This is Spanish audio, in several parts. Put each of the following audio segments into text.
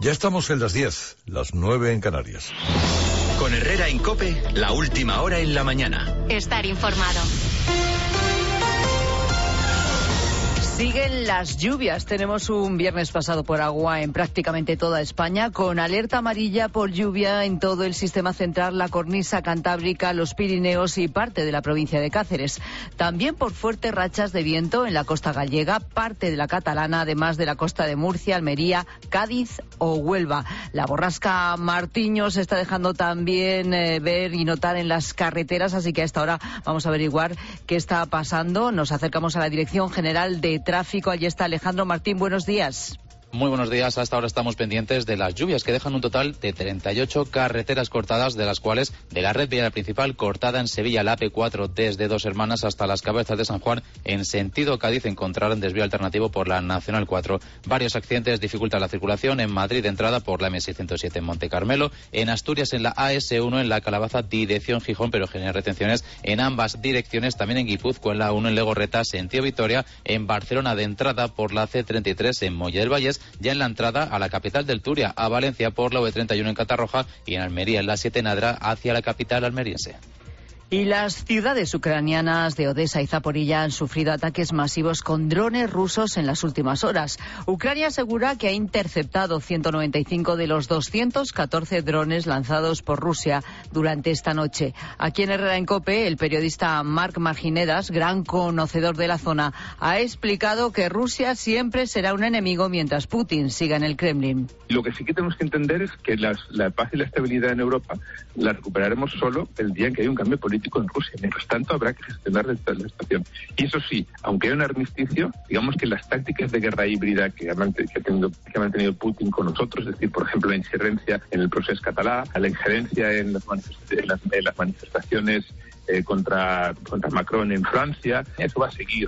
Ya estamos en las 10, las 9 en Canarias. Con Herrera en COPE, la última hora en la mañana. Estar informado. Siguen las lluvias. Tenemos un viernes pasado por agua en prácticamente toda España, con alerta amarilla por lluvia en todo el sistema central, la cornisa cantábrica, los Pirineos y parte de la provincia de Cáceres. También por fuertes rachas de viento en la costa gallega, parte de la catalana, además de la costa de Murcia, Almería, Cádiz o Huelva. La borrasca Martiño se está dejando también ver y notar en las carreteras, así que a esta hora vamos a averiguar qué está pasando. Nos acercamos a la Dirección General de Tráfico. Allí está Alejandro Martín. Buenos días. Muy buenos días. Hasta ahora estamos pendientes de las lluvias que dejan un total de 38 carreteras cortadas, de las cuales de la red vial principal cortada en Sevilla, la AP4 desde Dos Hermanas hasta las Cabezas de San Juan en sentido Cádiz encontrarán desvío alternativo por la Nacional 4. Varios accidentes dificultan la circulación en Madrid de entrada por la M607 en Monte Carmelo, en Asturias en la AS1 en la Calabaza dirección Gijón, pero genera retenciones en ambas direcciones, también en Guipúzcoa en la 1 en Legorreta sentido Vitoria, en Barcelona de entrada por la C33 en Molle del Vallés, ya en la entrada a la capital del Turia, a Valencia por la V31 en Catarroja y en Almería en la 7 en Adra hacia la capital almeriense. Y las ciudades ucranianas de Odessa y Zaporilla han sufrido ataques masivos con drones rusos en las últimas horas. Ucrania asegura que ha interceptado 195 de los 214 drones lanzados por Rusia durante esta noche. Aquí en Herrera en COPE, el periodista Marc Marginedas, gran conocedor de la zona, ha explicado que Rusia siempre será un enemigo mientras Putin siga en el Kremlin. Lo que sí que tenemos que entender es que la paz y la estabilidad en Europa la recuperaremos solo el día en que haya un cambio político en Rusia. Mientras tanto, habrá que gestionar la situación. Y eso sí, aunque haya un armisticio, digamos que las tácticas de guerra híbrida que ha mantenido Putin con nosotros, es decir, por ejemplo, la injerencia en el proceso catalán, la injerencia en las manifestaciones contra Macron en Francia, eso va a seguir.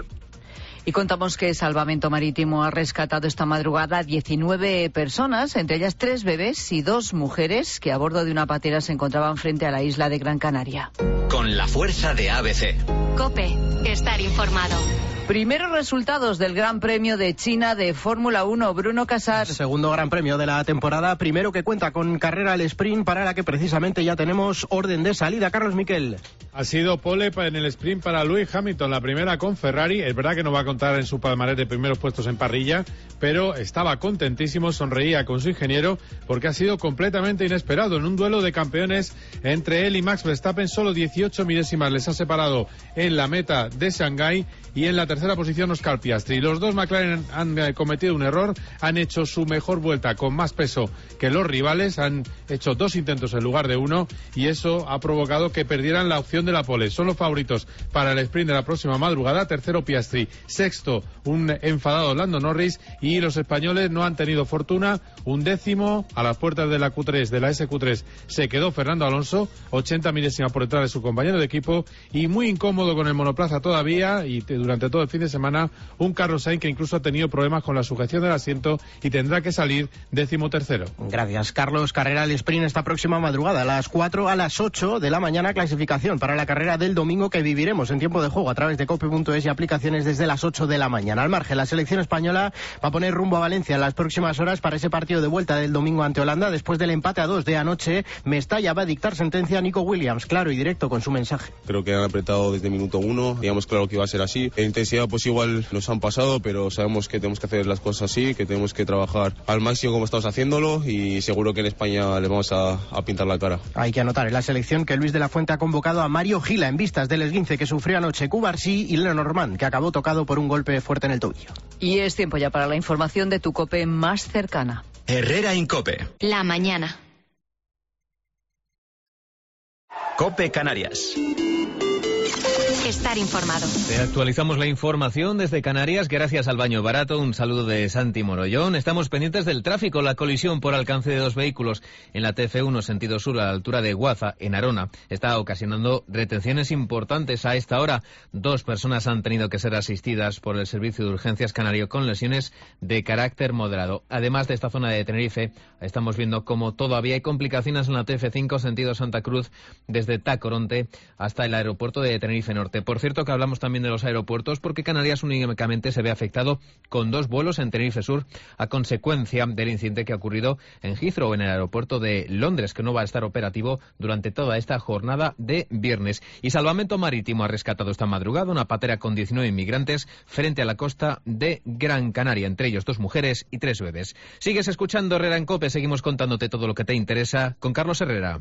Y contamos que Salvamento Marítimo ha rescatado esta madrugada a 19 personas, entre ellas 3 bebés y 2 mujeres que a bordo de una patera se encontraban frente a la isla de Gran Canaria. Con la fuerza de ABC. COPE, estar informado. Primeros resultados del Gran Premio de China de Fórmula 1, Bruno Casar. Segundo Gran Premio de la temporada, primero que cuenta con carrera al sprint, para la que precisamente ya tenemos orden de salida. Carlos Miquel. Ha sido pole en el sprint para Lewis Hamilton, la primera con Ferrari. Es verdad que no va a contar en su palmarés de primeros puestos en parrilla, pero estaba contentísimo, sonreía con su ingeniero, porque ha sido completamente inesperado. En un duelo de campeones entre él y Max Verstappen, solo 18 milésimas les ha separado en la meta de Shanghái, y en la tercera posición Oscar Piastri. Los dos McLaren han cometido un error, han hecho su mejor vuelta con más peso que los rivales, han hecho 2 intentos en lugar de 1, y eso ha provocado que perdieran la opción de la pole. Son los favoritos para el sprint de la próxima madrugada. Tercero Piastri, sexto un enfadado Lando Norris, y los españoles no han tenido fortuna. Un décimo a las puertas de la Q3, de la SQ3, se quedó Fernando Alonso, 80 milésimas por detrás de su compañero de equipo, y muy incómodo con el monoplaza todavía, y durante todo el fin de semana un Carlos Sainz que incluso ha tenido problemas con la sujeción del asiento y tendrá que salir 13º. Gracias, Carlos. Carrera al sprint esta próxima madrugada, a las 4 a las 8 de la mañana, clasificación para la carrera del domingo que viviremos en tiempo de juego a través de cope.es y aplicaciones desde las 8 de la mañana. Al margen, la selección española va a poner rumbo a Valencia en las próximas horas para ese partido de vuelta del domingo ante Holanda. Después del empate a 2 de anoche, Mestalla va a dictar sentencia a Nico Williams, claro y directo con su mensaje. Creo que han apretado desde minuto 1, digamos claro que iba a ser así. En intensidad pues igual nos han pasado, pero sabemos que tenemos que hacer las cosas así, que tenemos que trabajar al máximo como estamos haciéndolo, y seguro que en España les vamos a pintar la cara. Hay que anotar en la selección que Luis de la Fuente ha convocado a Mario Gila en vistas del esguince que sufrió anoche Cubarsí, y Lenormand, que acabó tocado por un golpe fuerte en el tobillo. Y es tiempo ya para la información de tu COPE más cercana. Herrera en COPE. La mañana. COPE Canarias. Estar informado. Te actualizamos la información desde Canarias gracias al Baño Barato. Un saludo de Santi Morollón. Estamos pendientes del tráfico. La colisión por alcance de 2 vehículos en la TF1 sentido sur a la altura de Guaza, en Arona, está ocasionando retenciones importantes a esta hora. 2 personas han tenido que ser asistidas por el Servicio de Urgencias Canario con lesiones de carácter moderado. Además de esta zona de Tenerife, estamos viendo como todavía hay complicaciones en la TF5 sentido Santa Cruz desde Tacoronte hasta el aeropuerto de Tenerife Norte. norte. Por cierto que hablamos también de los aeropuertos porque Canarias únicamente se ve afectado con 2 vuelos en Tenerife Sur a consecuencia del incidente que ha ocurrido en Heathrow, en el aeropuerto de Londres, que no va a estar operativo durante toda esta jornada de viernes. Y Salvamento Marítimo ha rescatado esta madrugada una patera con 19 inmigrantes frente a la costa de Gran Canaria, entre ellos 2 mujeres y 3 bebés. Sigues escuchando Herrera en COPE, seguimos contándote todo lo que te interesa con Carlos Herrera.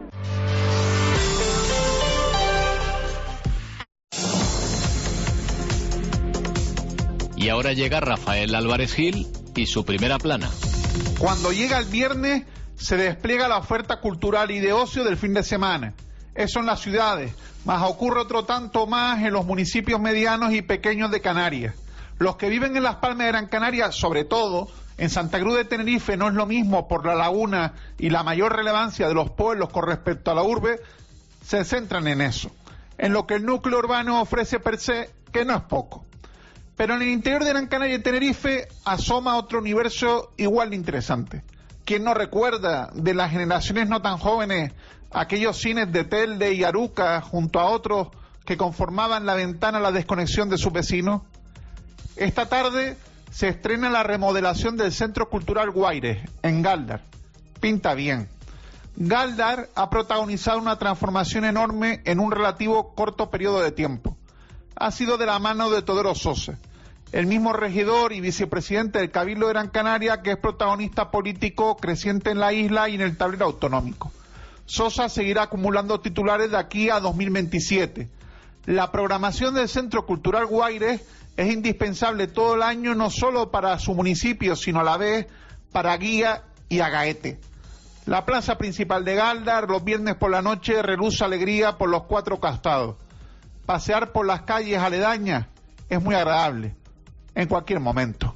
Y ahora llega Rafael Álvarez Gil y su primera plana. Cuando llega el viernes se despliega la oferta cultural y de ocio del fin de semana. Eso en las ciudades, más ocurre otro tanto más en los municipios medianos y pequeños de Canarias. Los que viven en Las Palmas de Gran Canaria, sobre todo en Santa Cruz de Tenerife, no es lo mismo por la laguna y la mayor relevancia de los pueblos con respecto a la urbe, se centran en eso, en lo que el núcleo urbano ofrece per se, que no es poco. Pero en el interior de Gran Canaria y Tenerife asoma otro universo igual de interesante. ¿Quién no recuerda de las generaciones no tan jóvenes aquellos cines de Telde y Aruca junto a otros que conformaban la ventana a la desconexión de sus vecinos? Esta tarde se estrena la remodelación del Centro Cultural Guaires, en Galdar. Pinta bien. Galdar ha protagonizado una transformación enorme en un relativo corto periodo de tiempo. Ha sido de la mano de Teodoro Sosa, el mismo regidor y vicepresidente del Cabildo de Gran Canaria, que es protagonista político creciente en la isla y en el tablero autonómico. Sosa seguirá acumulando titulares de aquí a 2027. La programación del Centro Cultural Guaires es indispensable todo el año, no solo para su municipio, sino a la vez para Guía y Agaete. La plaza principal de Galdar, los viernes por la noche, reluce alegría por los 4 costados. Pasear por las calles aledañas es muy agradable, en cualquier momento.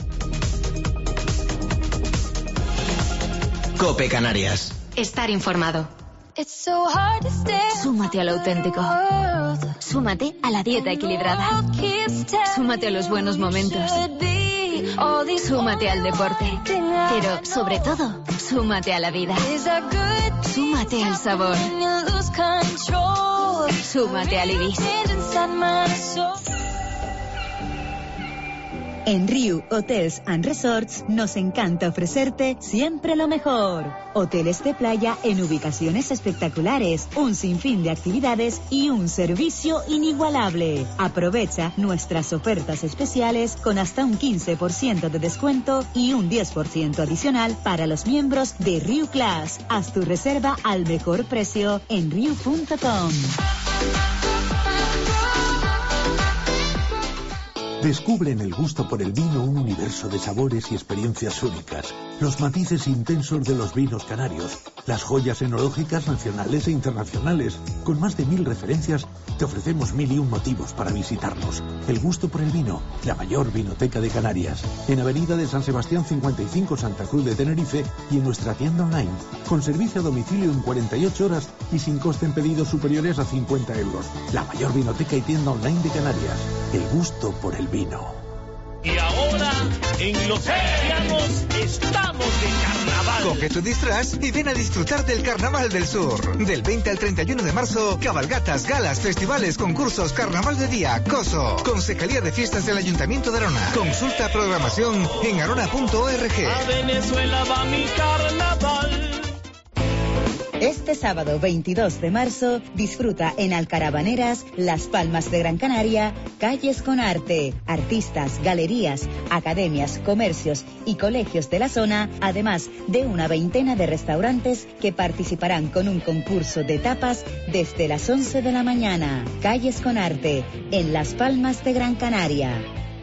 COPE Canarias. Estar informado. Súmate al auténtico. Súmate a la dieta equilibrada. Súmate a los buenos momentos. Súmate al deporte. Pero, sobre todo, súmate a la vida. Súmate al sabor. Súmate al Ibis. En Riu Hotels and Resorts nos encanta ofrecerte siempre lo mejor. Hoteles de playa en ubicaciones espectaculares, un sinfín de actividades y un servicio inigualable. Aprovecha nuestras ofertas especiales con hasta un 15% de descuento y un 10% adicional para los miembros de Riu Class. Haz tu reserva al mejor precio en riu.com. Descubre en el gusto por el vino un universo de sabores y experiencias únicas, los matices intensos de los vinos canarios, las joyas enológicas nacionales e internacionales. Con más de 1000 referencias, te ofrecemos 1001 motivos para visitarnos. El gusto por el vino, la mayor vinoteca de Canarias. En Avenida de San Sebastián 55, Santa Cruz de Tenerife, y en nuestra tienda online, con servicio a domicilio en 48 horas y sin coste en pedidos superiores a 50 euros. La mayor vinoteca y tienda online de Canarias. El gusto por el vino. Y ahora, en Los Cristianos, estamos de carnaval. Coge tu disfraz y ven a disfrutar del Carnaval del Sur. Del 20 al 31 de marzo, cabalgatas, galas, festivales, concursos, carnaval de día, COSO. Concejalía de Fiestas del Ayuntamiento de Arona. Consulta programación en arona.org. A Venezuela va mi carnaval. Este sábado 22 de marzo, disfruta en Alcaravaneras, Las Palmas de Gran Canaria, Calles con Arte, artistas, galerías, academias, comercios y colegios de la zona, además de una veintena de restaurantes que participarán con un concurso de tapas desde las 11 de la mañana. Calles con Arte, en Las Palmas de Gran Canaria.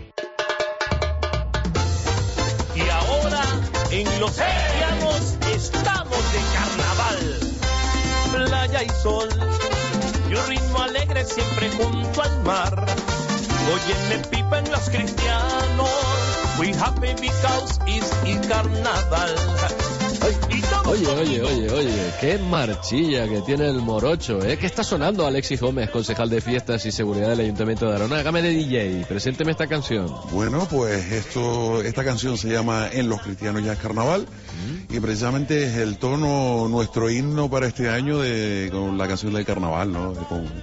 Y ahora, en Los Cristianos, estamos de carnaval. Playa y sol, y un ritmo alegre siempre junto al mar. Óyeme pipa en Los Cristianos, we happy because it's el carnaval. Oye, qué marchilla que tiene el morocho, ¿eh? ¿Qué está sonando Alexis Gómez, concejal de Fiestas y Seguridad del Ayuntamiento de Arona? Hágame de DJ, presénteme esta canción. Bueno, pues esta canción se llama En los cristianos ya es carnaval, y precisamente es el tono, nuestro himno para este año con la canción del carnaval, ¿no?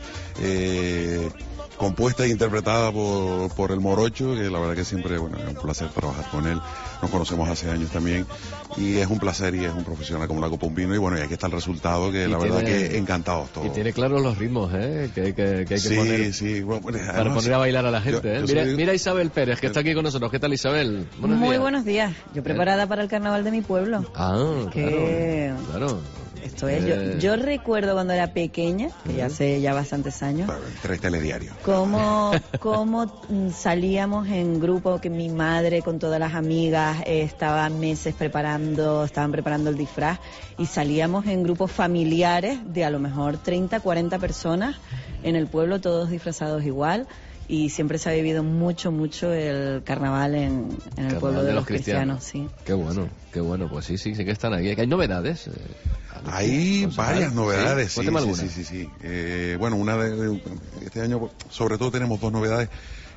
Compuesta e interpretada por el morocho, que la verdad que siempre, bueno, es un placer trabajar con él. Nos conocemos hace años también, y es un placer, y es un profesional como la copa un vino, y bueno, y aquí está el resultado, que la verdad que encantados todos. Y tiene claros los ritmos, ¿eh? Que hay que poner. Sí, bueno, para poner a bailar a la gente, ¿eh? Mira Isabel Pérez, que está aquí con nosotros. ¿Qué tal, Isabel? Buenos días. Yo preparada para el carnaval de mi pueblo. Claro. Esto es, yo recuerdo cuando era pequeña, que ya hace ya bastantes años, 3 telediarios, cómo salíamos en grupo, que mi madre con todas las amigas estaban meses estaban preparando el disfraz, y salíamos en grupos familiares de a lo mejor 30, 40 personas en el pueblo, todos disfrazados igual. Y siempre se ha vivido mucho el carnaval en el pueblo de los cristianos, sí. Qué bueno, pues sí que están aquí. ¿Hay novedades? Hay varias novedades, sí. Bueno, este año sobre todo tenemos 2 novedades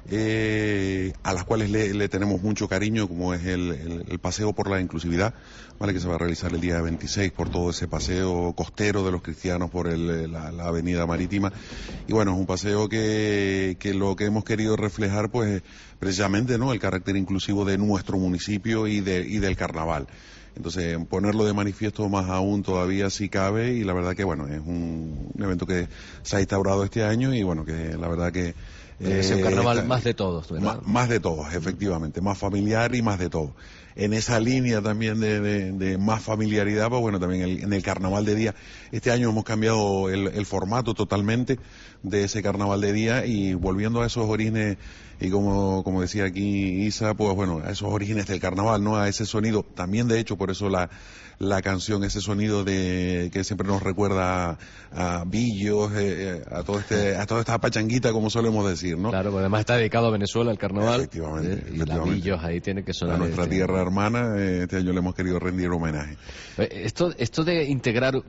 a las cuales le tenemos mucho cariño, como es el paseo por la inclusividad, ¿vale? Que se va a realizar el día 26 por todo ese paseo costero de los cristianos por la avenida marítima. Y bueno, es un paseo que lo que hemos querido reflejar, pues precisamente, ¿no?, el carácter inclusivo de nuestro municipio y del carnaval. Entonces, ponerlo de manifiesto más aún todavía si cabe, y la verdad que, bueno, es un evento que se ha instaurado este año, y bueno, que la verdad que es un carnaval más de todos, ¿verdad? Más de todos, efectivamente, más familiar y más de todo. En esa línea también de más familiaridad, pues bueno, también en el carnaval de día, este año hemos cambiado el formato totalmente de ese carnaval de día, y volviendo a esos orígenes, y como decía aquí Isa, pues bueno, a esos orígenes del carnaval, ¿no? A ese sonido, también de hecho por eso la canción, ese sonido que siempre nos recuerda a Billos, a toda esta pachanguita, como solemos decir, ¿no? Claro, porque además está dedicado a Venezuela, el carnaval. Efectivamente. Y la Billos ahí tiene que sonar. A nuestra tierra hermana, este año le hemos querido rendir homenaje. Esto de integrar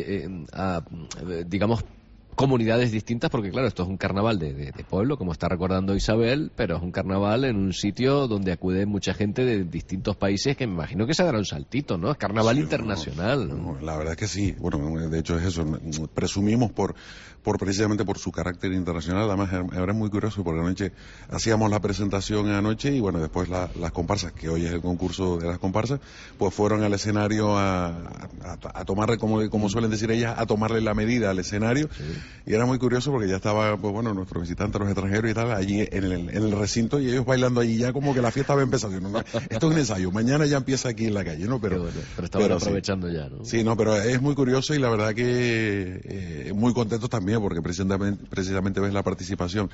digamos, comunidades distintas, porque claro, esto es un carnaval de pueblo, como está recordando Isabel, pero es un carnaval en un sitio donde acude mucha gente de distintos países, que me imagino que se dará un saltito, ¿no? Es carnaval internacional. No, la verdad es que sí. Bueno, de hecho es eso. Presumimos precisamente por su carácter internacional. Además, ahora es muy curioso, porque anoche hacíamos la presentación anoche, y bueno, después las comparsas, que hoy es el concurso de las comparsas, pues fueron al escenario a tomarle, como suelen decir ellas, a tomarle la medida al escenario. Sí. Y era muy curioso porque ya estaba, pues bueno, nuestros visitantes, los extranjeros y tal, allí en el recinto, y ellos bailando allí, ya como que la fiesta había empezado. No, esto es un ensayo, mañana ya empieza aquí en la calle, ¿no? Pero estaban aprovechando ya, ¿no? Sí, no, pero es muy curioso, y la verdad que muy contentos también, porque precisamente ves la participación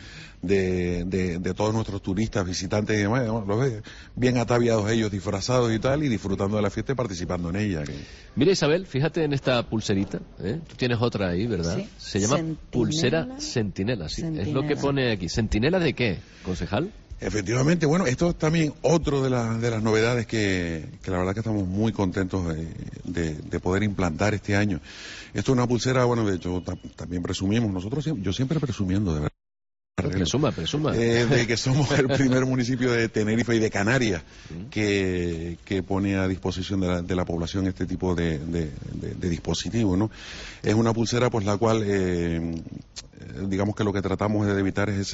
de todos nuestros turistas, visitantes y demás, los ves bien ataviados ellos, disfrazados y tal, y disfrutando de la fiesta y participando en ella. Mira, Isabel, fíjate en esta pulserita, ¿eh? Tú tienes otra ahí, ¿verdad? Sí. Se llama pulsera Centinela, sí. Centinela. Es lo que pone aquí. ¿Centinela de qué, concejal? Efectivamente, bueno, esto es también otro de las novedades que la verdad que estamos muy contentos de poder implantar este año. Esto es una pulsera, bueno, de hecho también presumimos, yo siempre presumiendo, de verdad. Presuma. De que somos el primer municipio de Tenerife y de Canarias que pone a disposición de la población este tipo de dispositivo, ¿no? Es una pulsera, pues la cual, digamos que lo que tratamos de evitar es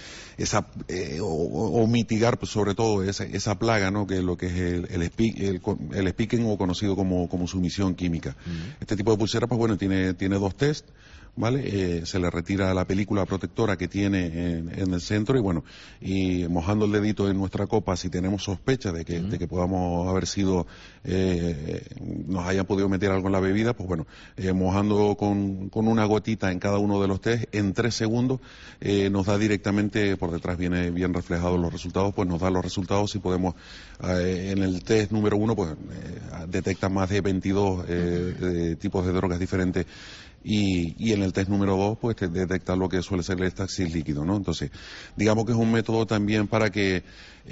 o mitigar, pues, sobre todo esa plaga, ¿no? Que lo que es el speaking, o conocido como sumisión química. Este tipo de pulsera, pues bueno, tiene 2 test, ¿vale? Se le retira la película protectora que tiene en el centro, y bueno, y mojando el dedito en nuestra copa, si tenemos sospecha de que podamos haber sido, nos hayan podido meter algo en la bebida, pues bueno, mojando con una gotita en cada uno de los test, en 3 segundos, nos da directamente, por detrás viene bien reflejados los resultados, pues nos da los resultados. Si podemos, en el test número 1, pues detecta más de 22 tipos de drogas diferentes y en el test número 2 pues te detecta lo que suele ser el éxtasis líquido, ¿no? Entonces, digamos que es un método también para que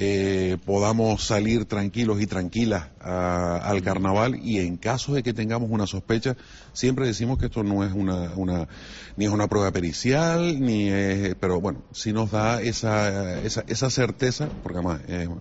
podamos salir tranquilos y tranquilas al carnaval, y en caso de que tengamos una sospecha, siempre decimos que esto no es ni es una prueba pericial, pero bueno, sí nos da esa certeza, porque además es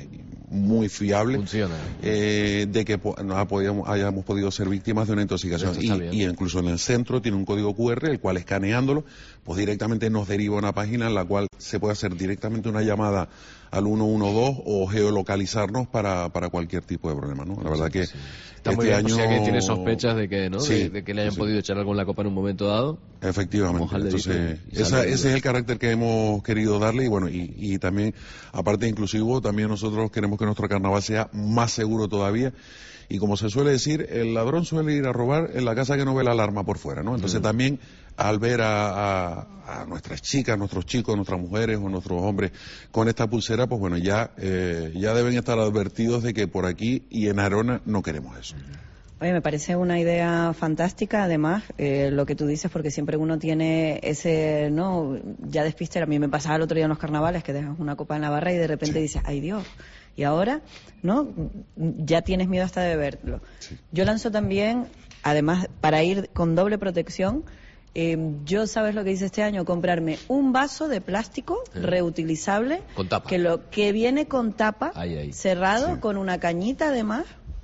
muy fiable. Funciona. De que hayamos podido ser víctimas de una intoxicación. Y incluso en el centro tiene un código QR, el cual, escaneándolo, pues directamente nos deriva a una página en la cual se puede hacer directamente una llamada al 112 o geolocalizarnos para cualquier tipo de problema, ¿no? La verdad que está muy bien, año... si alguien tiene sospechas de que, ¿no? Sí, de que le hayan podido echar algo en la copa en un momento dado. Efectivamente. Entonces, ese es el carácter que hemos querido darle, y bueno, y también, aparte de inclusivo, también nosotros queremos que nuestro carnaval sea más seguro todavía. Y como se suele decir, el ladrón suele ir a robar en la casa que no ve la alarma por fuera, ¿no? Entonces también, al ver a nuestras chicas, nuestros chicos, nuestras mujeres o nuestros hombres con esta pulsera, pues bueno, ya deben estar advertidos de que por aquí y en Arona no queremos eso. Oye, me parece una idea fantástica, además, lo que tú dices, porque siempre uno tiene ese, ¿no? Ya despiste. A mí me pasaba el otro día en los carnavales que dejas una copa en la barra y de repente dices, ¡ay Dios! Y ahora, ¿no? Ya tienes miedo hasta de beberlo. Sí. Yo lanzo también, además, para ir con doble protección, yo, ¿sabes lo que hice este año? Comprarme un vaso de plástico reutilizable. Con tapa. Que viene con tapa, cerrado, con una cañita además.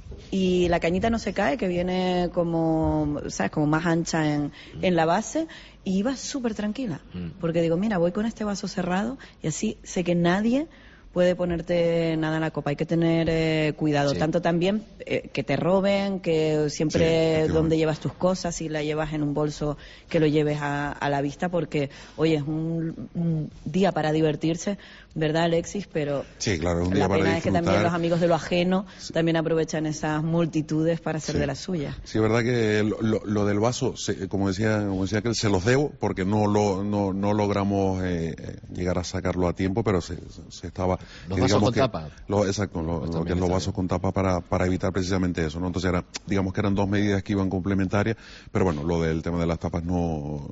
Y la cañita no se cae, que viene como, ¿sabes? Como más ancha en la base. Y iba súper tranquila. Porque digo, mira, voy con este vaso cerrado y así sé que nadie puede ponerte nada en la copa. Hay que tener cuidado, tanto también que te roben, que siempre donde llevas tus cosas, si la llevas en un bolso, que lo lleves a la vista, porque, oye, es un día para divertirse, ¿verdad, Alexis? Pero sí, claro, un día la para pena disfrutar. Es que también los amigos de lo ajeno también aprovechan esas multitudes para hacer de las suyas. Sí, es verdad que lo del vaso, como decía que se los debo, porque no logramos llegar a sacarlo a tiempo, pero se estaba... Los vasos con tapa. Exacto, los vasos con tapa para evitar precisamente eso, ¿no? Entonces digamos que eran dos medidas que iban complementarias, pero bueno, lo del tema de las tapas no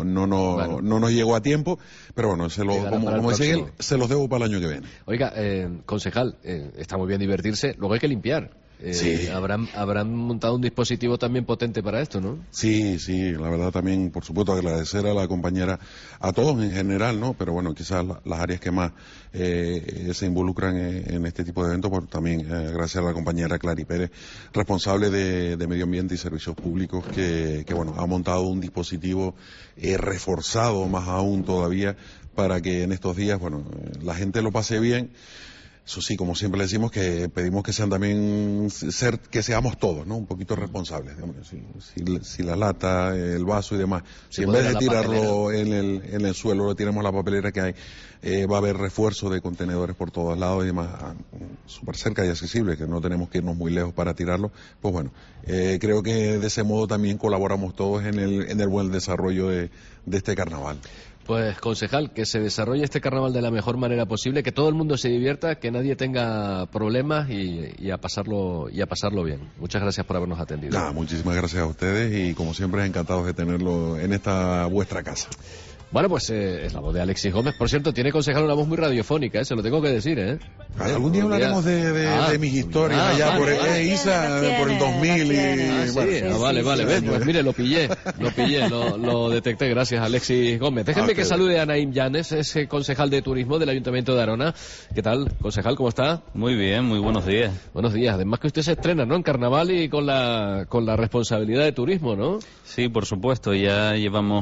nos llegó a tiempo, pero bueno, como decía él, se los debo para el año que viene. Oiga, concejal, está muy bien divertirse, luego hay que limpiar. Sí. Habrán montado un dispositivo también potente para esto, ¿no? Sí, la verdad también, por supuesto, agradecer a la compañera, a todos en general, ¿no? Pero bueno, quizás las áreas que más se involucran en este tipo de eventos, pues también gracias a la compañera Clary Pérez, responsable de Medio Ambiente y Servicios Públicos, que bueno, ha montado un dispositivo reforzado más aún todavía para que en estos días, bueno, la gente lo pase bien. Eso sí, como siempre le decimos, que pedimos que sean también, que seamos todos, ¿no? Un poquito responsables. Si la lata, el vaso y demás, si en vez de tirarlo en el suelo, lo tiramos a la papelera que hay, va a haber refuerzo de contenedores por todos lados y demás, súper cerca y accesible, que no tenemos que irnos muy lejos para tirarlo. Pues bueno, creo que de ese modo también colaboramos todos en el buen desarrollo de este carnaval. Pues, concejal, que se desarrolle este carnaval de la mejor manera posible, que todo el mundo se divierta, que nadie tenga problemas y a pasarlo bien. Muchas gracias por habernos atendido. Muchísimas gracias a ustedes y, como siempre, encantados de tenerlo en esta vuestra casa. Bueno, pues es la voz de Alexis Gómez. Por cierto, tiene, concejal, una voz muy radiofónica, se lo tengo que decir, ¿eh? Algún día hablaremos de mis historias allá por el 2000 vale, ¿ves? Pues mire, lo pillé, lo detecté, gracias, Alexis Gómez. Déjenme que salude a Naim Llanes, es concejal de turismo del Ayuntamiento de Arona. ¿Qué tal, concejal? ¿Cómo está? Muy bien, muy buenos días. Buenos días. Además que usted se estrena, ¿no?, en carnaval y con la responsabilidad de turismo, ¿no? Sí, por supuesto. Ya llevamos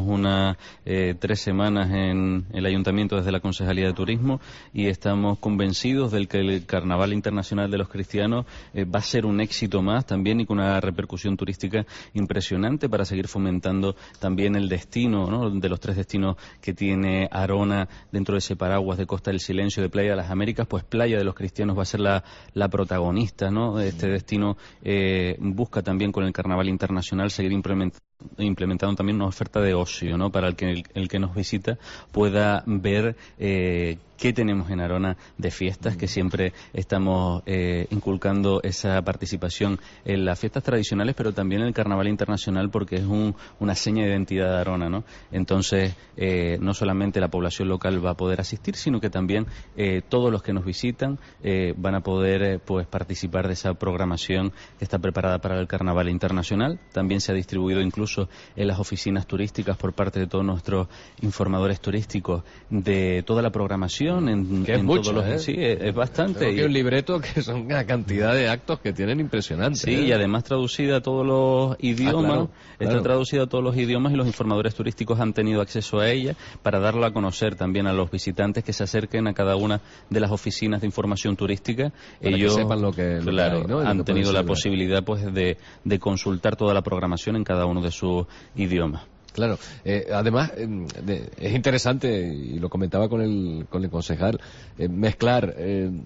3 semanas en el Ayuntamiento desde la Concejalía de Turismo y estamos convencidos de que el Carnaval Internacional de los Cristianos va a ser un éxito más también y con una repercusión turística impresionante para seguir fomentando también el destino, ¿no?, de los 3 destinos que tiene Arona dentro de ese paraguas de Costa del Silencio, de Playa de las Américas. Pues Playa de los Cristianos va a ser la protagonista, ¿no? Este destino busca también con el Carnaval Internacional seguir implementando también una oferta de ocio, ¿no?, para el que nos visita pueda ver qué qué tenemos en Arona de fiestas, que siempre estamos inculcando esa participación en las fiestas tradicionales, pero también en el Carnaval Internacional, porque es una seña de identidad de Arona, ¿no? Entonces, no solamente la población local va a poder asistir, sino que también todos los que nos visitan van a poder pues participar de esa programación que está preparada para el Carnaval Internacional. También se ha distribuido incluso en las oficinas turísticas por parte de todos nuestros informadores turísticos de toda la programación. Que es mucho, Sí, es bastante. Creo que un libreto que son una cantidad de actos que tienen impresionantes. Sí, y además traducida a todos los idiomas. Claro. Está traducida a todos los idiomas y los informadores turísticos han tenido acceso a ella para darla a conocer también a los visitantes que se acerquen a cada una de las oficinas de información turística. Para Ellos que sepan lo que hay, ¿no? han tenido la posibilidad pues de consultar toda la programación en cada uno de sus idiomas. Claro, además es interesante, y lo comentaba con el concejal, mezclar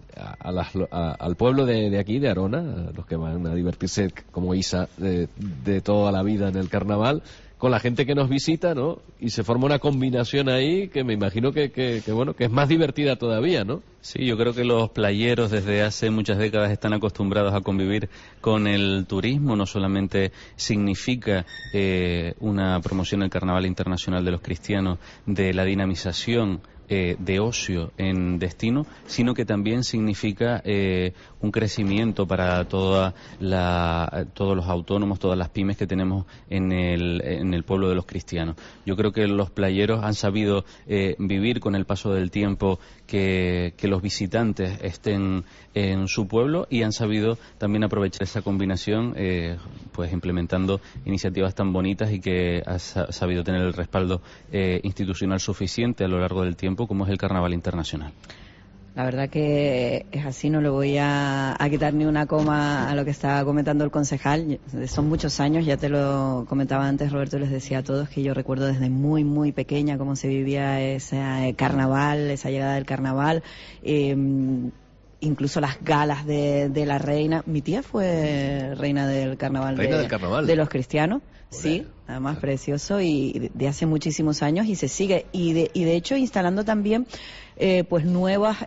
al pueblo de aquí, de Arona, a los que van a divertirse como Isa de toda la vida en el carnaval, con la gente que nos visita, ¿no? Y se forma una combinación ahí que me imagino que bueno, que es más divertida todavía, ¿no? Sí, yo creo que los playeros desde hace muchas décadas están acostumbrados a convivir con el turismo. No solamente significa una promoción del Carnaval Internacional de los Cristianos, de la dinamización de ocio en destino, sino que también significa un crecimiento para todos los autónomos, todas las pymes que tenemos en el pueblo de los cristianos. Yo creo que los playeros han sabido vivir con el paso del tiempo que los visitantes estén en su pueblo, y han sabido también aprovechar esa combinación pues implementando iniciativas tan bonitas y que ha sabido tener el respaldo institucional suficiente a lo largo del tiempo, como es el Carnaval Internacional. La verdad que es así, no le voy a quitar ni una coma a lo que estaba comentando el concejal. Son muchos años, ya te lo comentaba antes, Roberto, les decía a todos que yo recuerdo desde muy, muy pequeña cómo se vivía ese carnaval, esa llegada del carnaval. Incluso las galas de la reina. Mi tía fue reina del carnaval, de los cristianos. Sí, además precioso, y de hace muchísimos años, y se sigue, y de hecho instalando también pues nuevas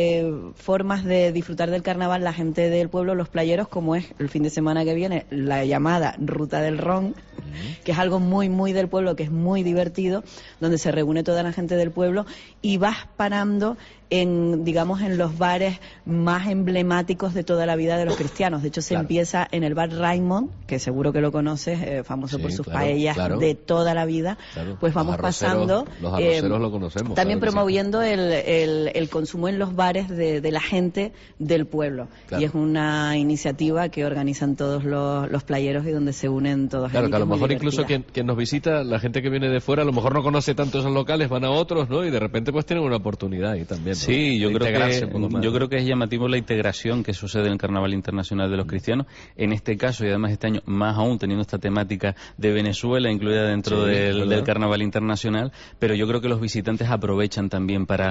formas de disfrutar del carnaval la gente del pueblo, los playeros, como es el fin de semana que viene la llamada Ruta del Ron, que es algo muy, muy del pueblo, que es muy divertido, donde se reúne toda la gente del pueblo y vas parando en los bares más emblemáticos de toda la vida de los cristianos. De hecho, se empieza en el bar Raymond, que seguro que lo conoces, famoso por sus paellas de toda la vida. Pues vamos pasando. Los arroceros lo conocemos. También promoviendo el consumo en los bares de la gente del pueblo. Y es una iniciativa que organizan todos los playeros y donde se unen todos. Claro, que a lo mejor incluso quien nos visita, la gente que viene de fuera, a lo mejor no conoce tanto esos locales, van a otros, ¿no? Y de repente pues tienen una oportunidad ahí también, ¿no? Sí, yo creo que es llamativo la integración que sucede en el Carnaval Internacional de los Cristianos. En este caso, y además este año más aún, teniendo esta temática de Venezuela incluida dentro del Carnaval Internacional, pero yo creo que los visitantes aprovechan también para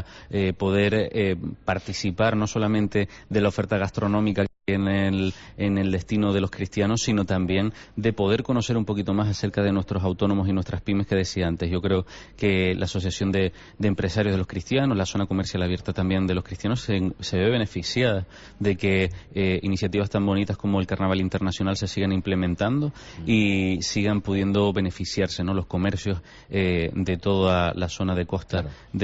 poder participar no solamente de la oferta gastronómica en el destino de los cristianos, sino también de poder conocer un poquito más acerca de nuestros autónomos y nuestras pymes que decía antes. Yo creo que la Asociación de Empresarios de los Cristianos, la Zona Comercial Abierta también de los cristianos, se ve beneficiada de que iniciativas tan bonitas como el Carnaval Internacional se sigan implementando y sigan pudiendo beneficiarse, ¿no?, los comercios de toda la zona de costa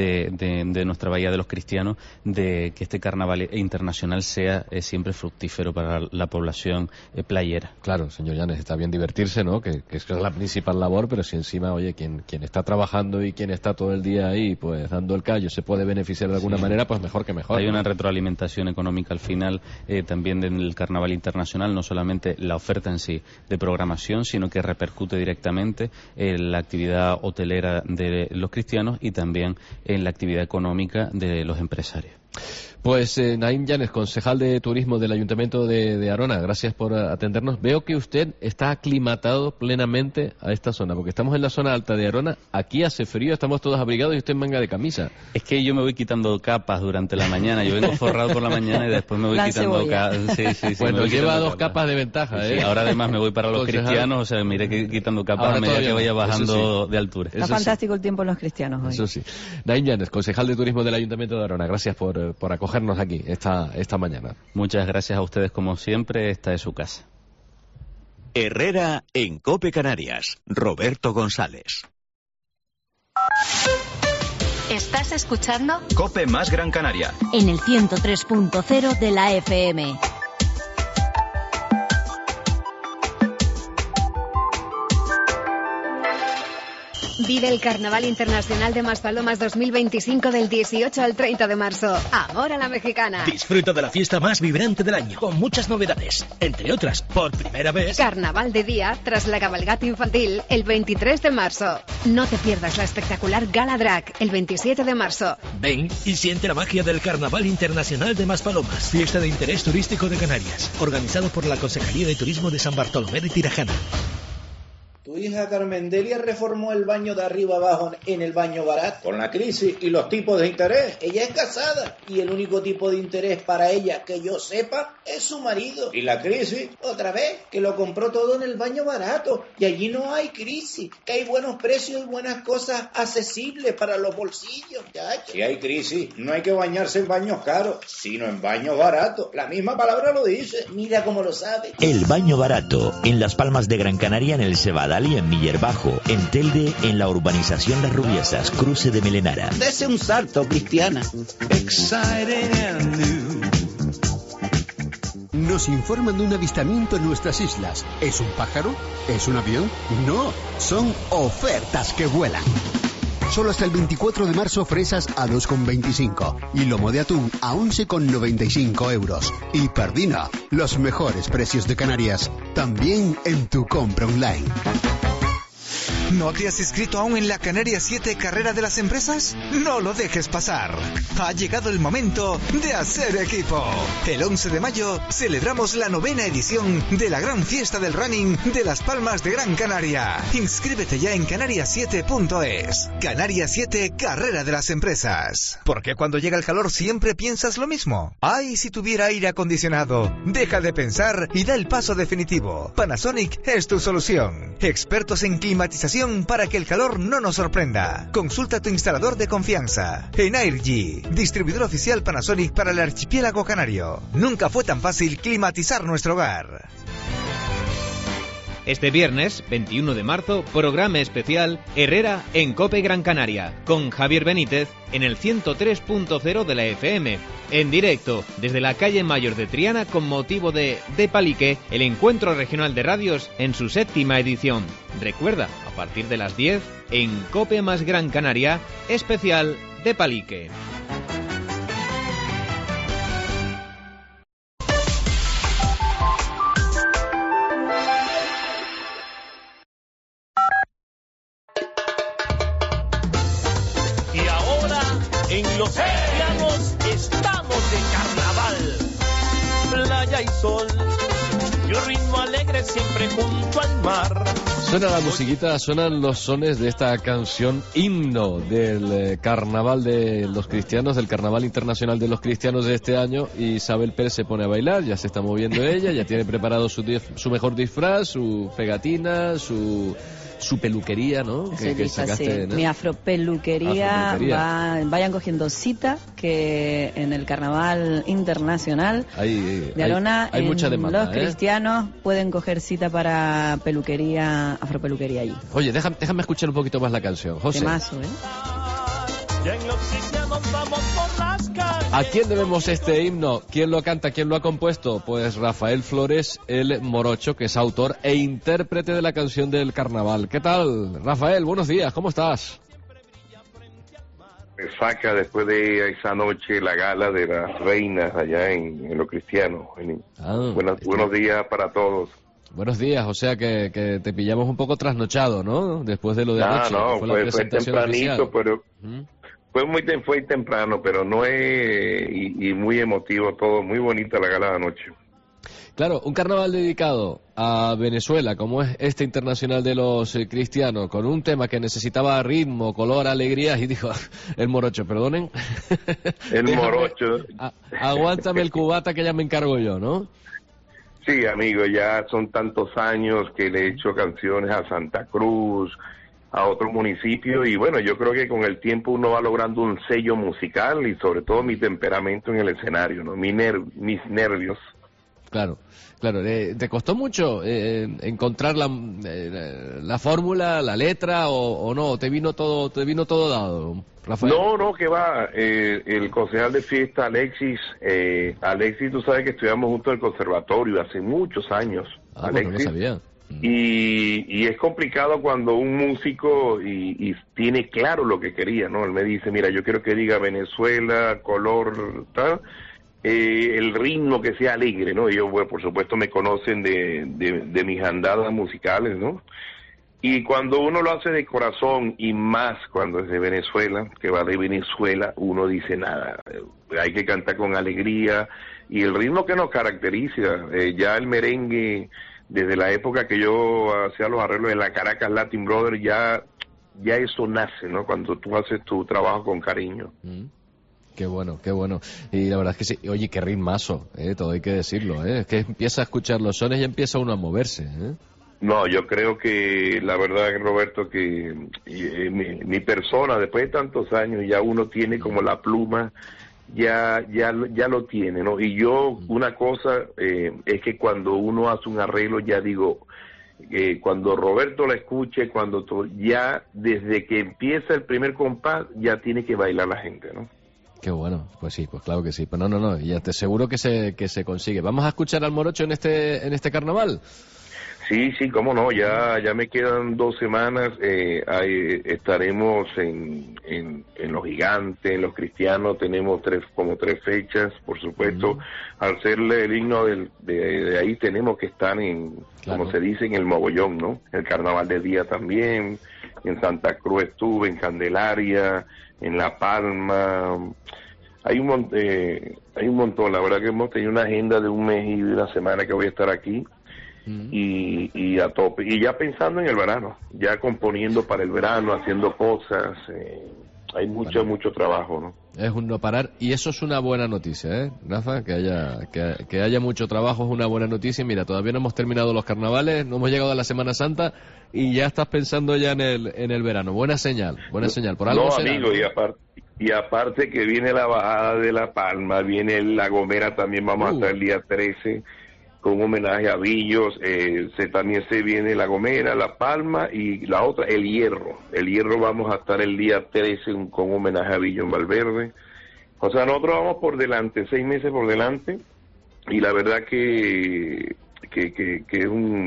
de nuestra Bahía de los Cristianos, de que este Carnaval Internacional sea siempre fructífero para la población playera. Claro, señor Llanes, está bien divertirse, ¿no? Que es la principal labor, pero si encima, oye, quien está trabajando y quien está todo el día ahí, pues dando el callo, se puede beneficiar de alguna manera, pues mejor que mejor. Hay una retroalimentación económica al final también del Carnaval Internacional, no solamente la oferta en sí de programación, sino que repercute directamente en la actividad hotelera de los cristianos y también en la actividad económica de los empresarios. Pues Naim Llanes, concejal de turismo del Ayuntamiento de Arona, gracias por atendernos. Veo que usted está aclimatado plenamente a esta zona, porque estamos en la zona alta de Arona, aquí hace frío, estamos todos abrigados y usted en manga de camisa. Es que yo me voy quitando capas durante la mañana, yo vengo forrado por la mañana y después me voy quitando capas. Sí, bueno, lleva dos capas de ventaja, ¿eh? Sí, ahora además me voy para los cristianos, o sea, me iré quitando capas a medida que vaya bajando de altura. Está fantástico el tiempo en los cristianos hoy. Eso sí. Naim Llanes, concejal de turismo del Ayuntamiento de Arona, gracias por acogernos aquí esta mañana. Muchas gracias a ustedes como siempre, esta es su casa. Herrera en COPE Canarias. Roberto González. ¿Estás escuchando? COPE más Gran Canaria. En el 103.0 de la FM. Vive el Carnaval Internacional de Maspalomas 2025 del 18 al 30 de marzo. Ahora la mexicana. Disfruta de la fiesta más vibrante del año, con muchas novedades. Entre otras, por primera vez... Carnaval de día, tras la cabalgata infantil, el 23 de marzo. No te pierdas la espectacular Gala Drag, el 27 de marzo. Ven y siente la magia del Carnaval Internacional de Maspalomas. Fiesta de interés turístico de Canarias. Organizado por la Concejalía de Turismo de San Bartolomé de Tirajana. Tu hija Carmen Delia reformó el baño de arriba abajo en el baño barato. Con la crisis y los tipos de interés, ella es casada y el único tipo de interés para ella que yo sepa es su marido. Y la crisis, otra vez, que lo compró todo en el baño barato. Y allí no hay crisis, que hay buenos precios y buenas cosas accesibles para los bolsillos. Si hay crisis, no hay que bañarse en baños caros, sino en baños baratos. La misma palabra lo dice, mira cómo lo sabe. El baño barato, en Las Palmas de Gran Canaria, en el Cebadal y en Miller Bajo, en Telde, en la urbanización Las Rubiesas, cruce de Melenara. Dese un salto, Cristiana. Nos informan de un avistamiento en nuestras islas. ¿Es un pájaro? ¿Es un avión? No, son ofertas que vuelan. Solo hasta el 24 de marzo fresas a 2,25 y lomo de atún a 11,95 euros. Y pardina, los mejores precios de Canarias, también en tu compra online. ¿No te has inscrito aún en la Canarias 7 Carrera de las Empresas? No lo dejes pasar. Ha llegado el momento de hacer equipo. El 11 de mayo celebramos la 9ª edición de la gran fiesta del running de Las Palmas de Gran Canaria. Inscríbete ya en canarias7.es. Canarias 7 Carrera de las Empresas. ¿Por qué cuando llega el calor siempre piensas lo mismo? ¡Ay, si tuviera aire acondicionado! Deja de pensar y da el paso definitivo. Panasonic es tu solución. Expertos en climatización para que el calor no nos sorprenda. Consulta a tu instalador de confianza. Energy, distribuidor oficial Panasonic para el archipiélago canario. Nunca fue tan fácil climatizar nuestro hogar. Este viernes, 21 de marzo, programa especial Herrera en COPE Gran Canaria, con Javier Benítez en el 103.0 de la FM, en directo desde la calle Mayor de Triana con motivo de Palique, el encuentro regional de radios en su 7ª edición. Recuerda, a partir de las 10, en COPE más Gran Canaria, especial de Palique. En los cristianos estamos de carnaval, playa y sol, y un ritmo alegre siempre junto al mar. Suena la musiquita, suenan los sones de esta canción himno del carnaval de los cristianos, del carnaval internacional de los cristianos de este año, y Isabel Pérez se pone a bailar, ya se está moviendo ella, ya tiene preparado su mejor disfraz, su pegatina, su peluquería, ¿no? Que sacaste, ¿no? Mi afropeluquería. Vayan cogiendo cita, que en el Carnaval Internacional de Arona, hay mucha demanda, los cristianos pueden coger cita para peluquería, afropeluquería allí. Oye, déjame escuchar un poquito más la canción, José. Temazo, ¿A quién debemos este himno? ¿Quién lo canta? ¿Quién lo ha compuesto? Pues Rafael Flores, el morocho, que es autor e intérprete de la canción del carnaval. ¿Qué tal, Rafael? Buenos días, ¿cómo estás? Me saca después de esa noche la gala de las reinas allá en Los Cristianos. Buenos días para todos. Buenos días, o sea que te pillamos un poco trasnochado, ¿no? Después de lo de anoche. No, fue tempranito, Fue temprano, pero no es... Y muy emotivo todo, muy bonita la gala de anoche. Claro, un carnaval dedicado a Venezuela, como es este internacional de los cristianos, con un tema que necesitaba ritmo, color, alegría, y dijo el morocho, perdonen. El morocho. Aguántame el cubata que ya me encargo yo, ¿no? Sí, amigo, ya son tantos años que le he hecho canciones a Santa Cruz, a otro municipio, y bueno, yo creo que con el tiempo uno va logrando un sello musical y sobre todo mi temperamento en el escenario, ¿no? Mis nervios. Claro. ¿Te costó mucho encontrar la fórmula, la letra o no? ¿Te vino todo dado, Rafael? No, que va. El concejal de fiesta, Alexis, tú sabes que estudiamos juntos en el conservatorio hace muchos años. Alexis, no lo sabía. Y es complicado cuando un músico y tiene claro lo que quería, ¿no? Él me dice, mira, yo quiero que diga Venezuela, color, tal, el ritmo que sea alegre, ¿no? Ellos, bueno, por supuesto me conocen de mis andadas musicales, ¿no? Y cuando uno lo hace de corazón, y más cuando es de Venezuela, que va de Venezuela, uno dice nada, hay que cantar con alegría, y el ritmo que nos caracteriza, ya el merengue, desde la época que yo hacía los arreglos en la Caracas Latin Brothers, ya eso nace, ¿no? Cuando tú haces tu trabajo con cariño. Qué bueno. Y la verdad es que sí, oye, qué ritmazo, todo hay que decirlo, Es que empieza a escuchar los sones y empieza uno a moverse, No, yo creo que la verdad, Roberto, que mi persona, después de tantos años, ya uno tiene como la pluma, ya lo tiene, ¿no? Y yo, una cosa es que cuando uno hace un arreglo, ya digo, cuando Roberto la escuche, ya desde que empieza el primer compás, ya tiene que bailar la gente, ¿no? Qué bueno, pues sí, pues claro que sí. Pero no, ya te aseguro que se consigue. ¿Vamos a escuchar al morocho en este carnaval? Sí, cómo no, ya me quedan 2 semanas, estaremos en Los Gigantes, en Los Cristianos, tenemos 3 fechas, por supuesto, al serle el himno de ahí tenemos que estar como se dice, en el mogollón, ¿no? El Carnaval de Día también, en Santa Cruz estuve, en Candelaria, en La Palma, hay un montón, la verdad que hemos tenido una agenda de 1 mes y una semana que voy a estar aquí. Y a tope, y ya pensando en el verano, ya componiendo para el verano, haciendo cosas, hay mucho trabajo, ¿no? Es un no parar, y eso es una buena noticia, Rafa, que haya mucho trabajo es una buena noticia. Mira, todavía no hemos terminado los carnavales, no hemos llegado a la Semana Santa y ya estás pensando ya en el verano. Buena señal, por algo será. Amigo, y aparte que viene la bajada de La Palma, viene La Gomera, también vamos a estar el día 13 con un homenaje a Billos, también se viene La Gomera, La Palma y la otra, El Hierro. El Hierro vamos a estar el día 13 con un homenaje a Billo en Valverde. O sea, nosotros vamos por delante, 6 meses por delante, y la verdad que es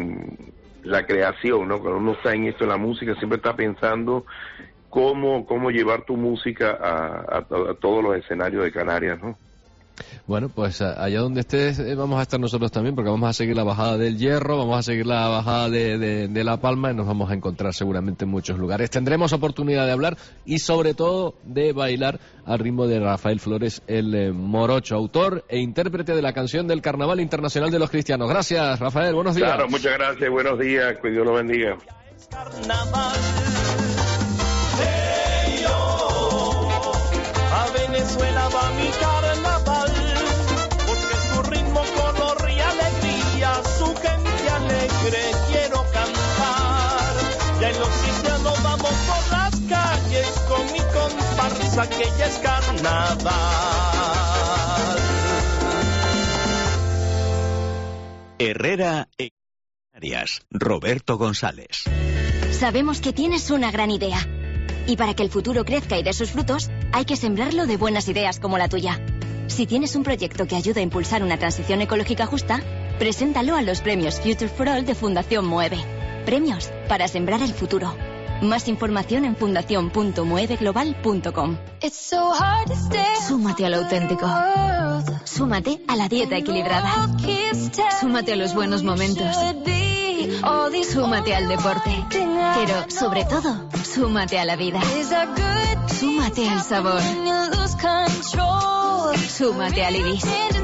la creación, ¿no? Cuando uno está en esto de la música, siempre está pensando cómo llevar tu música a todos los escenarios de Canarias, ¿no? Bueno, pues allá donde estés vamos a estar nosotros también, porque vamos a seguir la bajada del Hierro, vamos a seguir la bajada de La Palma y nos vamos a encontrar seguramente en muchos lugares. Tendremos oportunidad de hablar y sobre todo de bailar al ritmo de Rafael Flores, el morocho, autor e intérprete de la canción del Carnaval Internacional de los Cristianos. Gracias, Rafael, buenos días. Claro, muchas gracias, buenos días, que Dios lo bendiga. A Venezuela va mi carnaval, porque su ritmo, color y alegría, su gente alegre quiero cantar. Ya en Los Cristianos vamos por las calles con mi comparsa que ya es carnaval. Herrera en Canarias, Roberto González. Sabemos que tienes una gran idea. Y para que el futuro crezca y dé sus frutos, hay que sembrarlo de buenas ideas como la tuya. Si tienes un proyecto que ayuda a impulsar una transición ecológica justa, preséntalo a los premios Future for All de Fundación Mueve. Premios para sembrar el futuro. Más información en fundación.mueveglobal.com. Súmate a lo auténtico. Súmate a la dieta equilibrada. Súmate a los buenos momentos. Súmate al deporte. Pero, sobre todo, súmate a la vida. Súmate al sabor. Súmate al Ibis.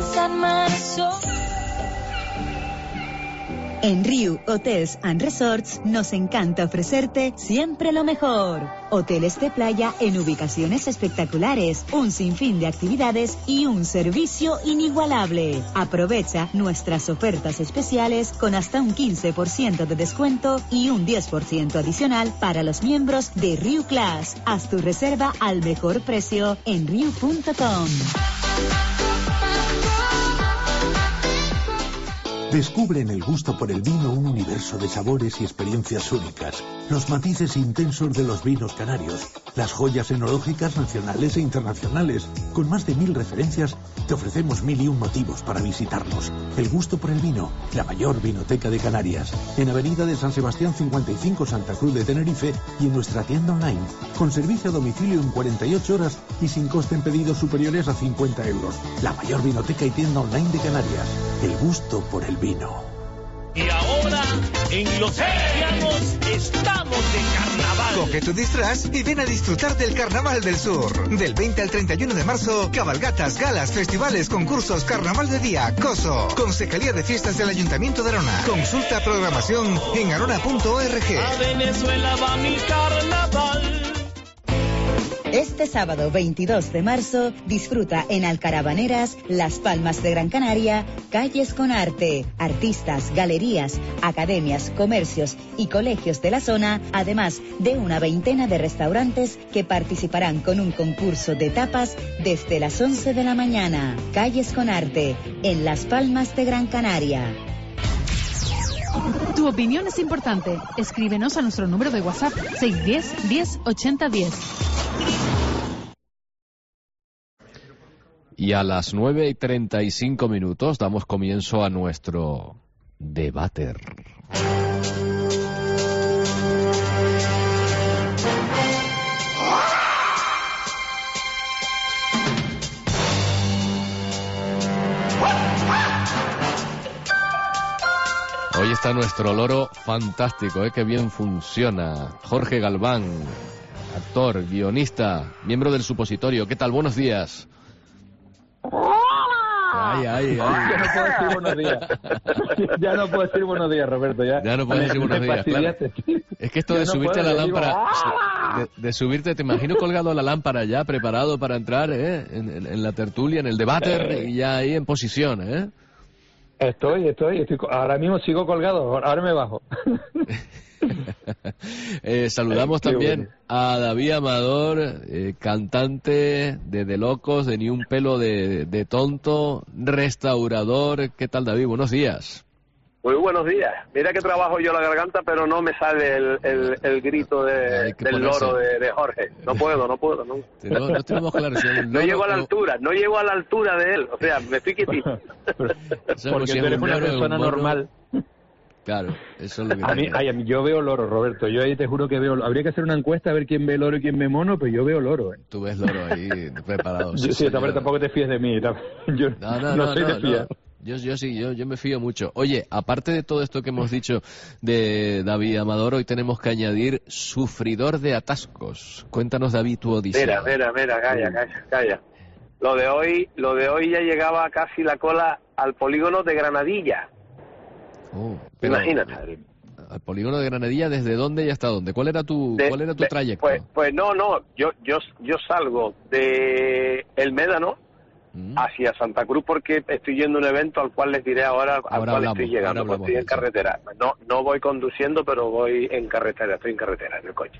En Riu Hotels and Resorts nos encanta ofrecerte siempre lo mejor. Hoteles de playa en ubicaciones espectaculares, un sinfín de actividades y un servicio inigualable. Aprovecha nuestras ofertas especiales con hasta un 15% de descuento y un 10% adicional para los miembros de Riu Class. Haz tu reserva al mejor precio en riu.com. Descubre en el gusto por el vino un universo de sabores y experiencias únicas, los matices intensos de los vinos canarios, las joyas enológicas nacionales e internacionales. Con más de 1000 referencias, te ofrecemos 1001 motivos para visitarnos. El gusto por el vino, la mayor vinoteca de Canarias. En Avenida de San Sebastián 55, Santa Cruz de Tenerife, y en nuestra tienda online, con servicio a domicilio en 48 horas y sin coste en pedidos superiores a 50 euros. La mayor vinoteca y tienda online de Canarias. El gusto por el vino. Y ahora, en Los Cristianos, estamos de carnaval. Coge tu disfraz y ven a disfrutar del Carnaval del Sur. Del 20 al 31 de marzo, cabalgatas, galas, festivales, concursos, carnaval de día, COSO. Concejalía de Fiestas del Ayuntamiento de Arona. Consulta programación en arona.org. A Venezuela va mi carnaval. Este sábado 22 de marzo, disfruta en Alcaravaneras, Las Palmas de Gran Canaria, Calles con Arte, artistas, galerías, academias, comercios y colegios de la zona, además de una veintena de restaurantes que participarán con un concurso de tapas desde las 11 de la mañana. Calles con Arte, en Las Palmas de Gran Canaria. Tu opinión es importante. Escríbenos a nuestro número de WhatsApp 610 10 80 10. Y a las 9:35 damos comienzo a nuestro debate. Hoy está nuestro loro fantástico, que bien funciona. Jorge Galván, actor, guionista, miembro del Supositorio. ¿Qué tal? Buenos días. Ay. Ya no puedo decir buenos días. Ya no puedo decir buenos días, Roberto. Ya no puedes decir buenos días. Claro. Es que esto de subirte a la lámpara, de subirte, te imagino colgado a la lámpara ya, preparado para entrar en la tertulia, en el debate, y ya ahí en posición, Estoy, ahora mismo sigo colgado, ahora me bajo. Saludamos también a David Amador, cantante de Locos, de Ni un pelo de tonto, restaurador. ¿Qué tal, David? Buenos días. Muy buenos días. Mira que trabajo yo la garganta, pero no me sale el grito del loro de Jorge. No puedo. No tenemos claro. No llego a la altura de él. O sea, me estoy quietito. Porque tú eres una persona normal. Claro, eso es lo que a mí, yo veo loro, Roberto. Yo ahí te juro que veo. Habría que hacer una encuesta a ver quién ve loro y quién ve mono, pero yo veo loro. Tú ves loro ahí preparado. Sí, tampoco te fíes de mí. Yo no soy de fiar. Yo sí, yo me fío mucho. Oye, aparte de todo esto que hemos dicho de David Amador, hoy tenemos que añadir sufridor de atascos. Cuéntanos, David, tu odisea. Mira, calla. Lo de hoy ya llegaba casi la cola al polígono de Granadilla. Imagínate. Al polígono de Granadilla, ¿desde dónde y hasta dónde? ¿Cuál era tu trayecto? Pues no, yo salgo de El Médano hacia Santa Cruz porque estoy yendo a un evento al cual les diré ahora al cual estoy llegando, porque estoy en carretera. No voy conduciendo, pero voy en carretera, estoy en carretera, en el coche.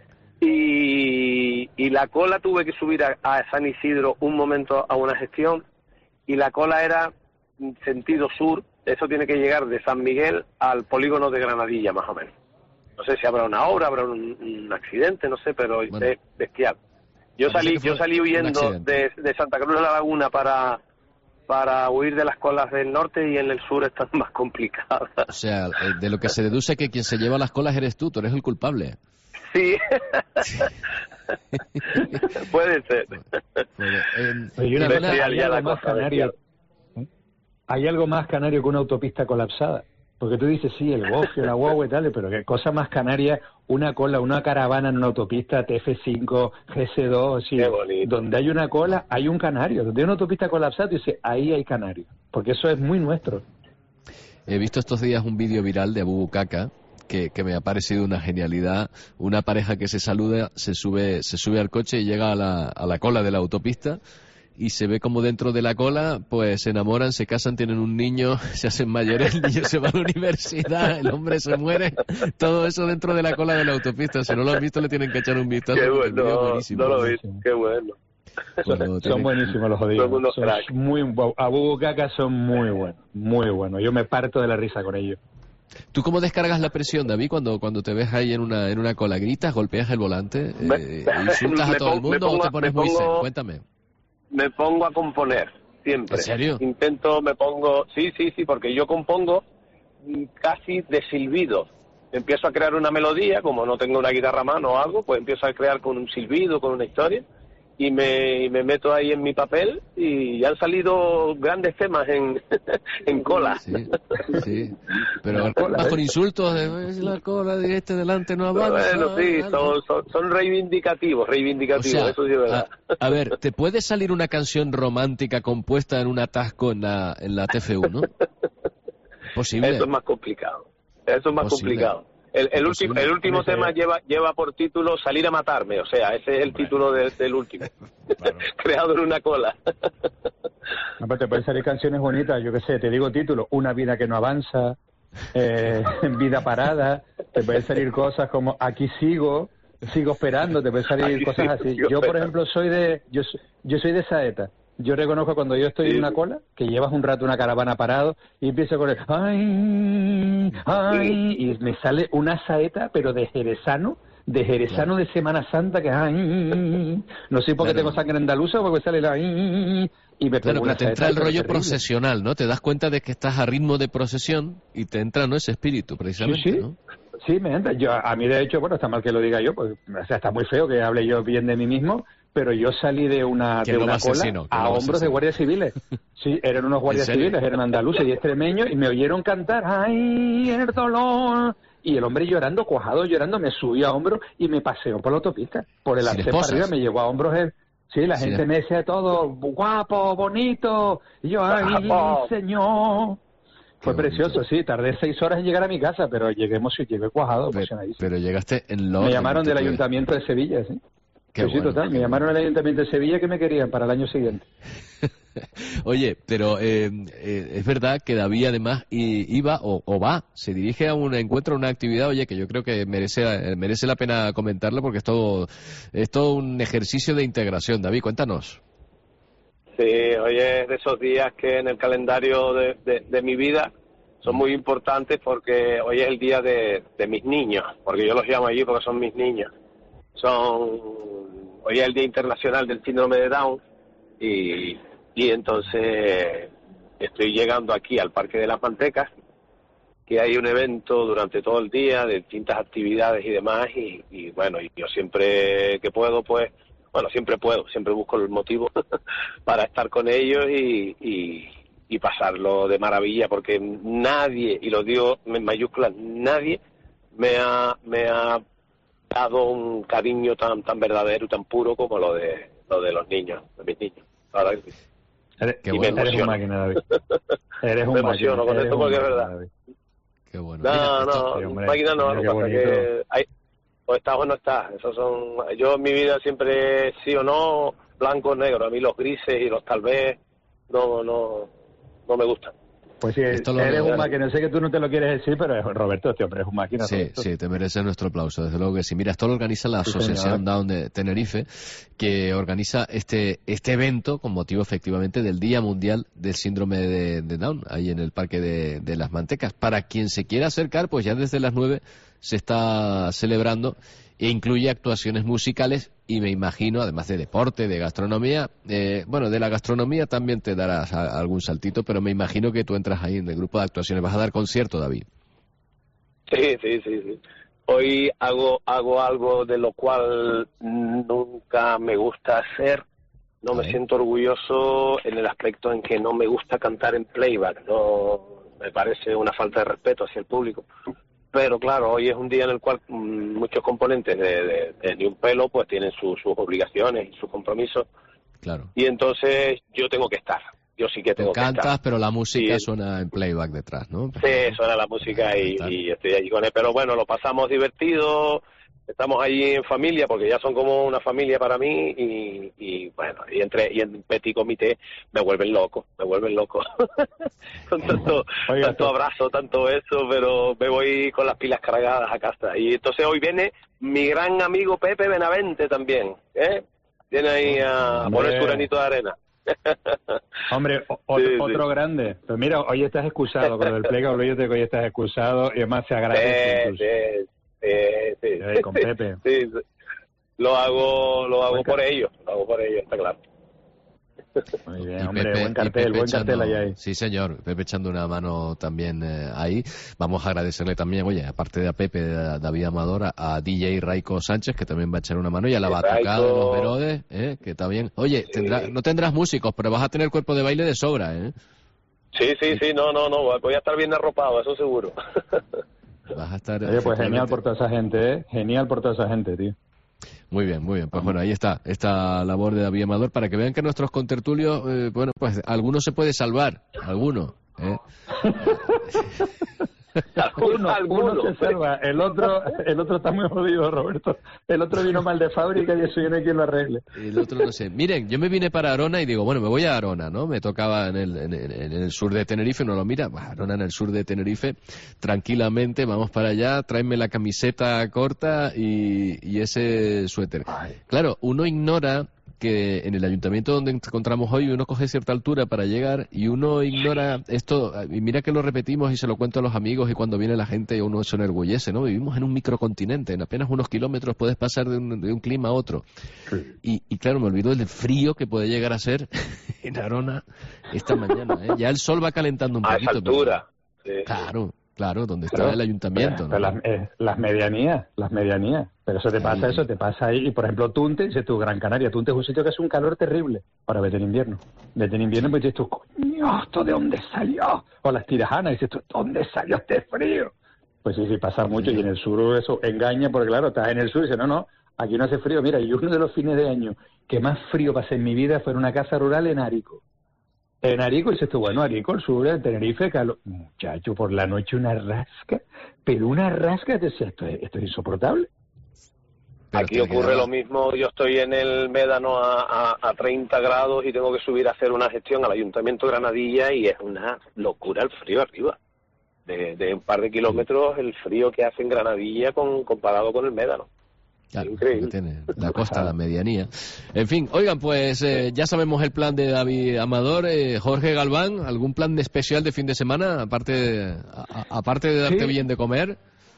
Y la cola tuve que subir a San Isidro un momento a una gestión, y la cola era sentido sur. Eso tiene que llegar de San Miguel al polígono de Granadilla, más o menos. No sé si habrá una obra, habrá un accidente, no sé, pero es bestial. Yo salí huyendo de Santa Cruz de la Laguna para huir de las colas del norte, y en el sur están más complicadas. O sea, de lo que se deduce que quien se lleva las colas eres tú eres el culpable. Sí. Puede ser. Hay algo más canario que una autopista colapsada. Porque tú dices, sí, el bosque, la guagua y tal, pero qué cosa más canaria, una cola, una caravana en una autopista TF5, GC2, sí, donde hay una cola, hay un canario. Donde hay una autopista colapsada, tú dices, ahí hay canario. Porque eso es muy nuestro. He visto estos días un vídeo viral de Abu Bukaka que me ha parecido una genialidad. Una pareja que se saluda, se sube al coche y llega a la cola de la autopista, y se ve como dentro de la cola pues se enamoran, se casan, tienen un niño, se hacen mayores, el niño se va a la universidad, el hombre se muere, todo eso dentro de la cola de la autopista. Si no lo han visto, le tienen que echar un vistazo. Qué bueno, no lo he visto, qué bueno. Son buenísimos los jodidos. Abu Bukaka son muy buenos. Yo me parto de la risa con ellos. ¿Tú cómo descargas la presión, David, cuando te ves ahí en una cola? ¿Gritas, golpeas el volante, insultas a todo el mundo o te pones muy zen? Cuéntame. Me pongo a componer, siempre. ¿En serio? Sí, porque yo compongo casi de silbido. Empiezo a crear una melodía, como no tengo una guitarra a mano o algo, pues empiezo a crear con un silbido, con una historia, y me meto ahí en mi papel, y han salido grandes temas en cola. Sí. Pero más con insultos, la cola de delante no avanza. Bueno, sí, son reivindicativos, o sea, eso sí es verdad. A ver, ¿te puede salir una canción romántica compuesta en un atasco en la TF1? Posible. Eso es más complicado. El último tema lleva por título Salir a matarme, o sea, ese es el título del último. Creado en una cola. No, te pueden salir canciones bonitas, yo qué sé, te digo título, Una vida que no avanza, Vida parada, te pueden salir cosas como Aquí sigo esperando, te pueden salir cosas así. Yo, por ejemplo, soy de saeta. Yo reconozco cuando yo estoy en una cola, que llevas un rato una caravana parado, y empiezo con el ay, y me sale una saeta, pero de jerezano de Semana Santa, que no sé por qué tengo sangre andaluza, porque sale la y me pego una te entra el rollo procesional, ¿no? Te das cuenta de que estás a ritmo de procesión y te entra, ¿no?, ese espíritu, precisamente, ¿no? Sí, me entra. A mí, de hecho, bueno, está mal que lo diga yo, pues, o sea, está muy feo que hable yo bien de mí mismo, pero yo salí de una cola a hombros de guardias civiles. Sí, eran unos guardias civiles, eran andaluces y extremeños, y me oyeron cantar, ¡ay, el dolor! Y el hombre llorando, cuajado, llorando, me subió a hombros y me paseó por la autopista. Por el arcén para arriba, me llevó a hombros. Sí, la gente me decía todo, guapo, bonito. Y yo, ¡ay, señor! Fue precioso, sí, tardé 6 horas en llegar a mi casa, pero llegué cuajado, emocionadísimo. Pero llegaste en Me llamaron del Ayuntamiento de Sevilla, ¿sí? Sí, total, me llamaron al Ayuntamiento de Sevilla que me querían para el año siguiente. Oye, pero es verdad que David además se dirige a un encuentro, a una actividad, oye, que yo creo que merece la pena comentarlo, porque es todo un ejercicio de integración. David, cuéntanos. Sí, hoy es de esos días que en el calendario de mi vida son muy importantes, porque hoy es el día de mis niños, porque yo los llamo allí porque son mis niños. Hoy es el Día Internacional del Síndrome de Down, y entonces estoy llegando aquí al Parque de las Mantecas, que hay un evento durante todo el día de distintas actividades y demás, y bueno, y yo siempre que puedo, pues, bueno, siempre busco el motivo para estar con ellos y pasarlo de maravilla, porque nadie, y lo digo en mayúsculas, nadie me ha dado un cariño tan verdadero y tan puro como lo de los niños, de mis niños. Ahora, eres un máquina, David. Eres un me emociono con esto porque es verdad. Qué bueno. Máquina no, lo que pasa es que hay, o estás o no estás. Yo en mi vida siempre sí o no, blanco o negro. A mí los grises y los tal vez no me gustan. Pues sí, eres un máquina. Sé que tú no te lo quieres decir, pero Roberto, este hombre es un máquina. Sí, te merece nuestro aplauso, desde luego que sí. Mira, esto lo organiza la Asociación Down de Tenerife, que organiza este evento con motivo efectivamente del Día Mundial del Síndrome de Down, ahí en el Parque de las Mantecas. Para quien se quiera acercar, pues ya desde las 9 se está celebrando, e incluye actuaciones musicales y me imagino, además de deporte, de gastronomía, bueno, de la gastronomía también te darás algún saltito, pero me imagino que tú entras ahí en el grupo de actuaciones. ¿Vas a dar concierto, David? Sí. Hoy hago algo de lo cual nunca me gusta hacer. No me siento orgulloso en el aspecto en que no me gusta cantar en playback. me parece una falta de respeto hacia el público. Pero claro, hoy es un día en el cual muchos componentes de Ni un pelo pues tienen sus obligaciones y sus compromisos. Claro. Y entonces yo tengo que estar. Yo sí que tengo que estar. Cantas, pero la música suena en playback detrás, ¿no? Sí, suena la música y estoy allí con él. Pero bueno, lo pasamos divertido. Estamos allí en familia, porque ya son como una familia para mí, y bueno, y en petit comité me vuelven loco. Con tanto abrazo, tanto eso, pero me voy con las pilas cargadas a casa. Y entonces hoy viene mi gran amigo Pepe Benavente también, viene ahí a poner su granito de arena. Hombre, otro grande. Pero mira, hoy estás excusado, con el plega, olvídate que hoy estás excusado, y además se agradece. Sí, con Pepe. Sí, lo hago por ellos, está claro. Muy bien, hombre, buen cartel ahí hay. Sí, señor, Pepe echando una mano también ahí. Vamos a agradecerle también, oye, aparte de a Pepe, de David Amador, a DJ Raico Sánchez, que también va a echar una mano, y a la batucada de los Verodes, que está bien. Oye, no tendrás músicos, pero vas a tener cuerpo de baile de sobra, ¿eh? Sí, no, voy a estar bien arropado, eso seguro. Vas a estar... Oye, pues genial por toda esa gente, Genial por toda esa gente, tío. Muy bien. Pues bueno, ahí está esta labor de David Amador, para que vean que nuestros contertulios, bueno, pues alguno se puede salvar, alguno, Uno se salva, el otro está muy jodido, Roberto. El otro vino mal de fábrica y eso yo no hay quien lo arregle. El otro no sé. Miren, yo me vine para Arona y digo, bueno, me voy a Arona, ¿no? Me tocaba en el sur de Tenerife, no lo mira, Arona en el sur de Tenerife, tranquilamente, vamos para allá, tráeme la camiseta corta y ese suéter. Claro, uno ignora que en el ayuntamiento donde encontramos hoy uno coge cierta altura para llegar y uno ignora esto, y mira que lo repetimos y se lo cuento a los amigos, y cuando viene la gente uno se enorgullece, ¿no? Vivimos en un microcontinente, en apenas unos kilómetros puedes pasar de un clima a otro. Y claro, me olvido del frío que puede llegar a ser en Arona esta mañana, ¿eh? Ya el sol va calentando un poquito. A esa altura. Pero... Claro, donde está el ayuntamiento, pero ¿no? Las medianías. Pero eso te pasa ahí. Y por ejemplo, Tunte, dices tú, Gran Canaria, Tunte es un sitio que hace un calor terrible. Ahora vete en invierno. Pues dices tú, coño, ¿esto de dónde salió? O las Tirajanas, dices tú, ¿dónde salió este frío? Pues sí, pasa mucho. Y en el sur eso engaña, porque claro, estás en el sur y dices, no, aquí no hace frío. Mira, y uno de los fines de año que más frío pasé en mi vida fue en una casa rural en Arico. En Arico, dices tú, bueno, Arico, el sur de Tenerife, calor. Muchacho, por la noche una rasca, pero una rasca, te decía, esto es insoportable. Pero aquí ocurre lo mismo, yo estoy en el Médano a 30 grados y tengo que subir a hacer una gestión al Ayuntamiento de Granadilla y es una locura el frío arriba. De un par de kilómetros el frío que hace en Granadilla comparado con el Médano. Claro, tiene la costa, la medianía. En fin, oigan, pues ya sabemos el plan de David Amador. Jorge Galván, ¿algún plan de especial de fin de semana, aparte de darte bien de comer?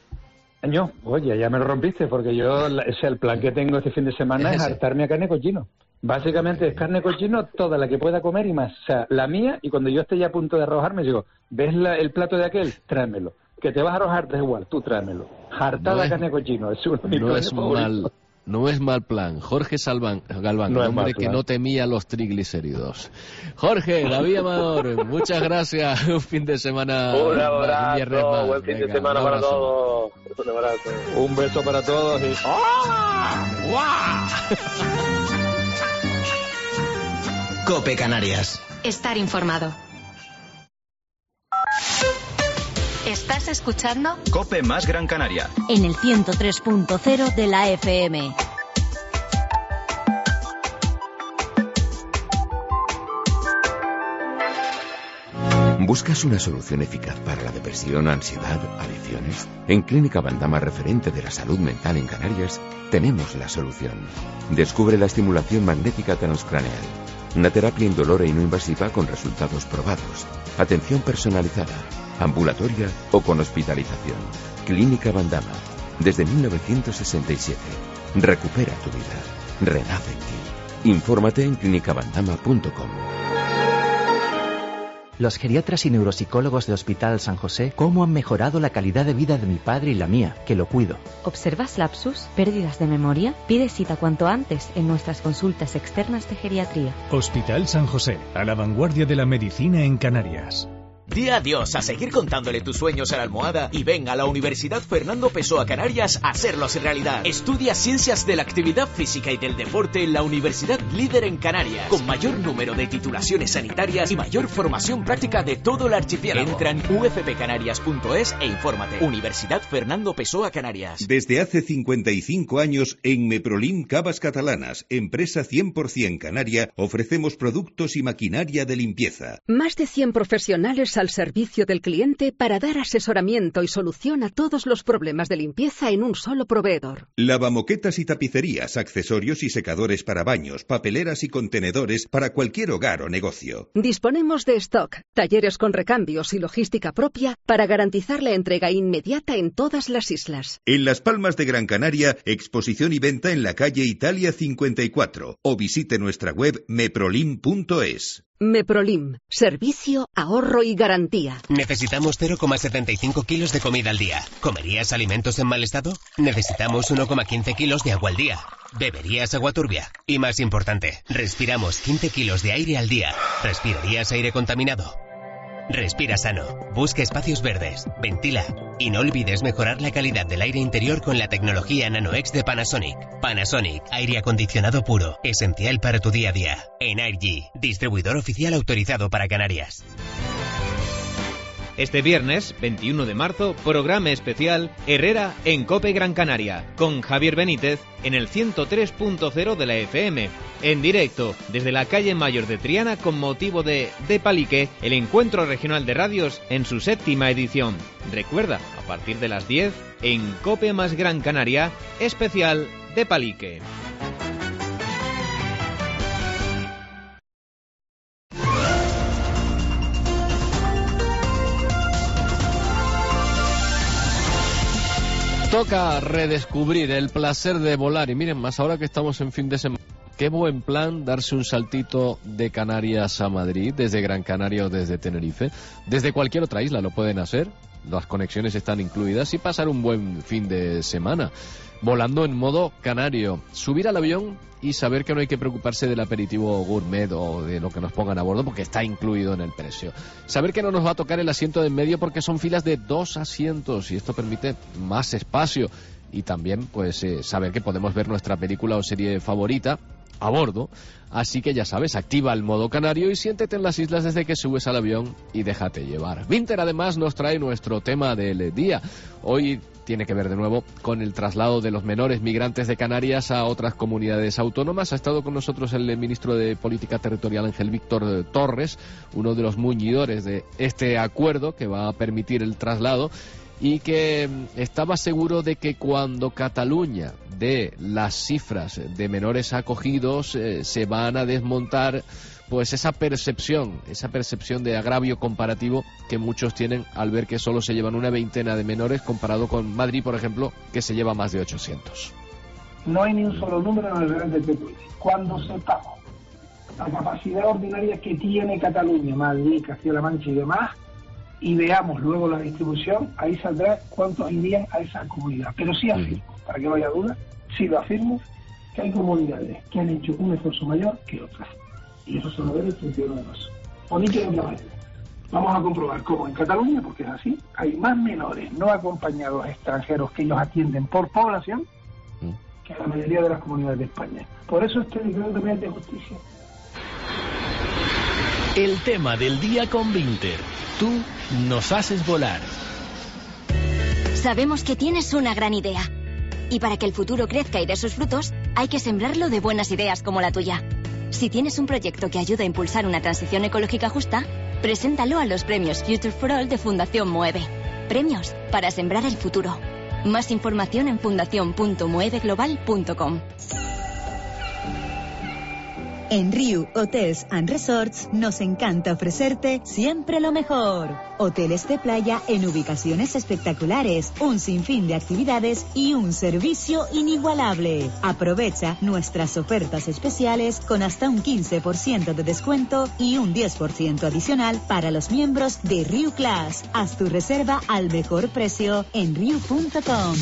Oye, ya me lo rompiste, porque el plan que tengo este fin de semana es hartarme a carne cochino. Básicamente es carne cochino, toda la que pueda comer y más. O sea, la mía, y cuando yo esté ya a punto de arrojarme, digo, ¿ves el plato de aquel? Tráemelo. Que te vas a arrojar, da igual, tú tráemelo. Hartada carne cochino, es uno de mis planes favoritos. No es mal plan. Jorge Galván, el hombre que no temía los triglicéridos. Jorge, David Amador, muchas gracias. Un fin de semana. Un abrazo, un viernes más. Buen fin de semana para todos. Un abrazo. Un beso para todos y... COPE Canarias. Estar informado. ¿Estás escuchando? COPE más Gran Canaria. En el 103.0 de la FM. ¿Buscas una solución eficaz para la depresión, ansiedad, adicciones? En Clínica Bandama, referente de la salud mental en Canarias, tenemos la solución. Descubre la estimulación magnética transcraneal. Una terapia indolora y no invasiva con resultados probados. Atención personalizada, ambulatoria o con hospitalización. Clínica Bandama, desde 1967. Recupera tu vida. Renace en ti. Infórmate en clinicabandama.com. Los geriatras y neuropsicólogos de Hospital San José, ¿cómo han mejorado la calidad de vida de mi padre y la mía, que lo cuido? ¿Observas lapsus, pérdidas de memoria? Pide cita cuanto antes en nuestras consultas externas de geriatría. Hospital San José, a la vanguardia de la medicina en Canarias. Di adiós a seguir contándole tus sueños a la almohada y ven a la Universidad Fernando Pessoa Canarias a hacerlos realidad. Estudia Ciencias de la Actividad Física y del Deporte en la universidad líder en Canarias, con mayor número de titulaciones sanitarias y mayor formación práctica de todo el archipiélago. Entra en ufpcanarias.es e infórmate. Universidad Fernando Pessoa Canarias. Desde hace 55 años, en Meprolim Cavas Catalanas, empresa 100% canaria, ofrecemos productos y maquinaria de limpieza. Más de 100 profesionales al servicio del cliente para dar asesoramiento y solución a todos los problemas de limpieza en un solo proveedor. Lavamoquetas y tapicerías, accesorios y secadores para baños, papeleras y contenedores para cualquier hogar o negocio. Disponemos de stock, talleres con recambios y logística propia para garantizar la entrega inmediata en todas las islas. En Las Palmas de Gran Canaria, exposición y venta en la calle Italia 54 o visite nuestra web meprolim.es. Meprolim, servicio, ahorro y garantía. Necesitamos 0,75 kilos de comida al día. ¿Comerías alimentos en mal estado? Necesitamos 1,15 kilos de agua al día. ¿Beberías agua turbia? Y más importante, respiramos 15 kilos de aire al día. ¿Respirarías aire contaminado? Respira sano, busca espacios verdes, ventila y no olvides mejorar la calidad del aire interior con la tecnología NanoX de Panasonic. Panasonic, aire acondicionado puro, esencial para tu día a día. Energy, distribuidor oficial autorizado para Canarias. Este viernes, 21 de marzo, programa especial Herrera en COPE Gran Canaria, con Javier Benítez en el 103.0 de la FM, en directo desde la calle Mayor de Triana con motivo de Palique, el encuentro regional de radios en su 7ª edición. Recuerda, a partir de las 10, en COPE más Gran Canaria, especial de Palique. Toca redescubrir el placer de volar y miren, más ahora que estamos en fin de semana, qué buen plan darse un saltito de Canarias a Madrid, desde Gran Canaria o desde Tenerife, desde cualquier otra isla lo pueden hacer, las conexiones están incluidas y pasar un buen fin de semana, volando en modo canario, subir al avión y saber que no hay que preocuparse del aperitivo gourmet o de lo que nos pongan a bordo porque está incluido en el precio. Saber que no nos va a tocar el asiento de en medio porque son filas de 2 asientos y esto permite más espacio. Y también pues saber que podemos ver nuestra película o serie favorita a bordo. Así que ya sabes, activa el modo canario y siéntete en las islas desde que subes al avión y déjate llevar. Vinter además nos trae nuestro tema del día. Hoy tiene que ver de nuevo con el traslado de los menores migrantes de Canarias a otras comunidades autónomas. Ha estado con nosotros el ministro de Política Territorial, Ángel Víctor Torres, uno de los muñidores de este acuerdo que va a permitir el traslado y que estaba seguro de que cuando Cataluña dé las cifras de menores acogidos se van a desmontar pues esa percepción de agravio comparativo que muchos tienen al ver que solo se llevan una veintena de menores comparado con Madrid, por ejemplo, que se lleva más de 800. No hay ni un solo número en el Real Decreto. Cuando sepamos la capacidad ordinaria que tiene Cataluña, Madrid, Castilla-La Mancha y demás, y veamos luego la distribución, ahí saldrá cuántos irían a esa comunidad. Pero sí afirmo, para que no haya duda, sí lo afirmo, que hay comunidades que han hecho un esfuerzo mayor que otras. Y eso se lo ve el 31 de marzo. O ni que otra manera. Vamos a comprobar cómo en Cataluña, porque es así, hay más menores no acompañados extranjeros que ellos atienden por población que en la mayoría de las comunidades de España. Por eso este decreto también es de justicia. El tema del día con Vinter. Tú nos haces volar. Sabemos que tienes una gran idea. Y para que el futuro crezca y dé sus frutos, hay que sembrarlo de buenas ideas como la tuya. Si tienes un proyecto que ayuda a impulsar una transición ecológica justa, preséntalo a los premios Future for All de Fundación Moeve. Premios para sembrar el futuro. Más información en fundación.moeveglobal.com. En Riu Hotels and Resorts nos encanta ofrecerte siempre lo mejor. Hoteles de playa en ubicaciones espectaculares, un sinfín de actividades y un servicio inigualable. Aprovecha nuestras ofertas especiales con hasta un 15% de descuento y un 10% adicional para los miembros de Riu Class. Haz tu reserva al mejor precio en riu.com.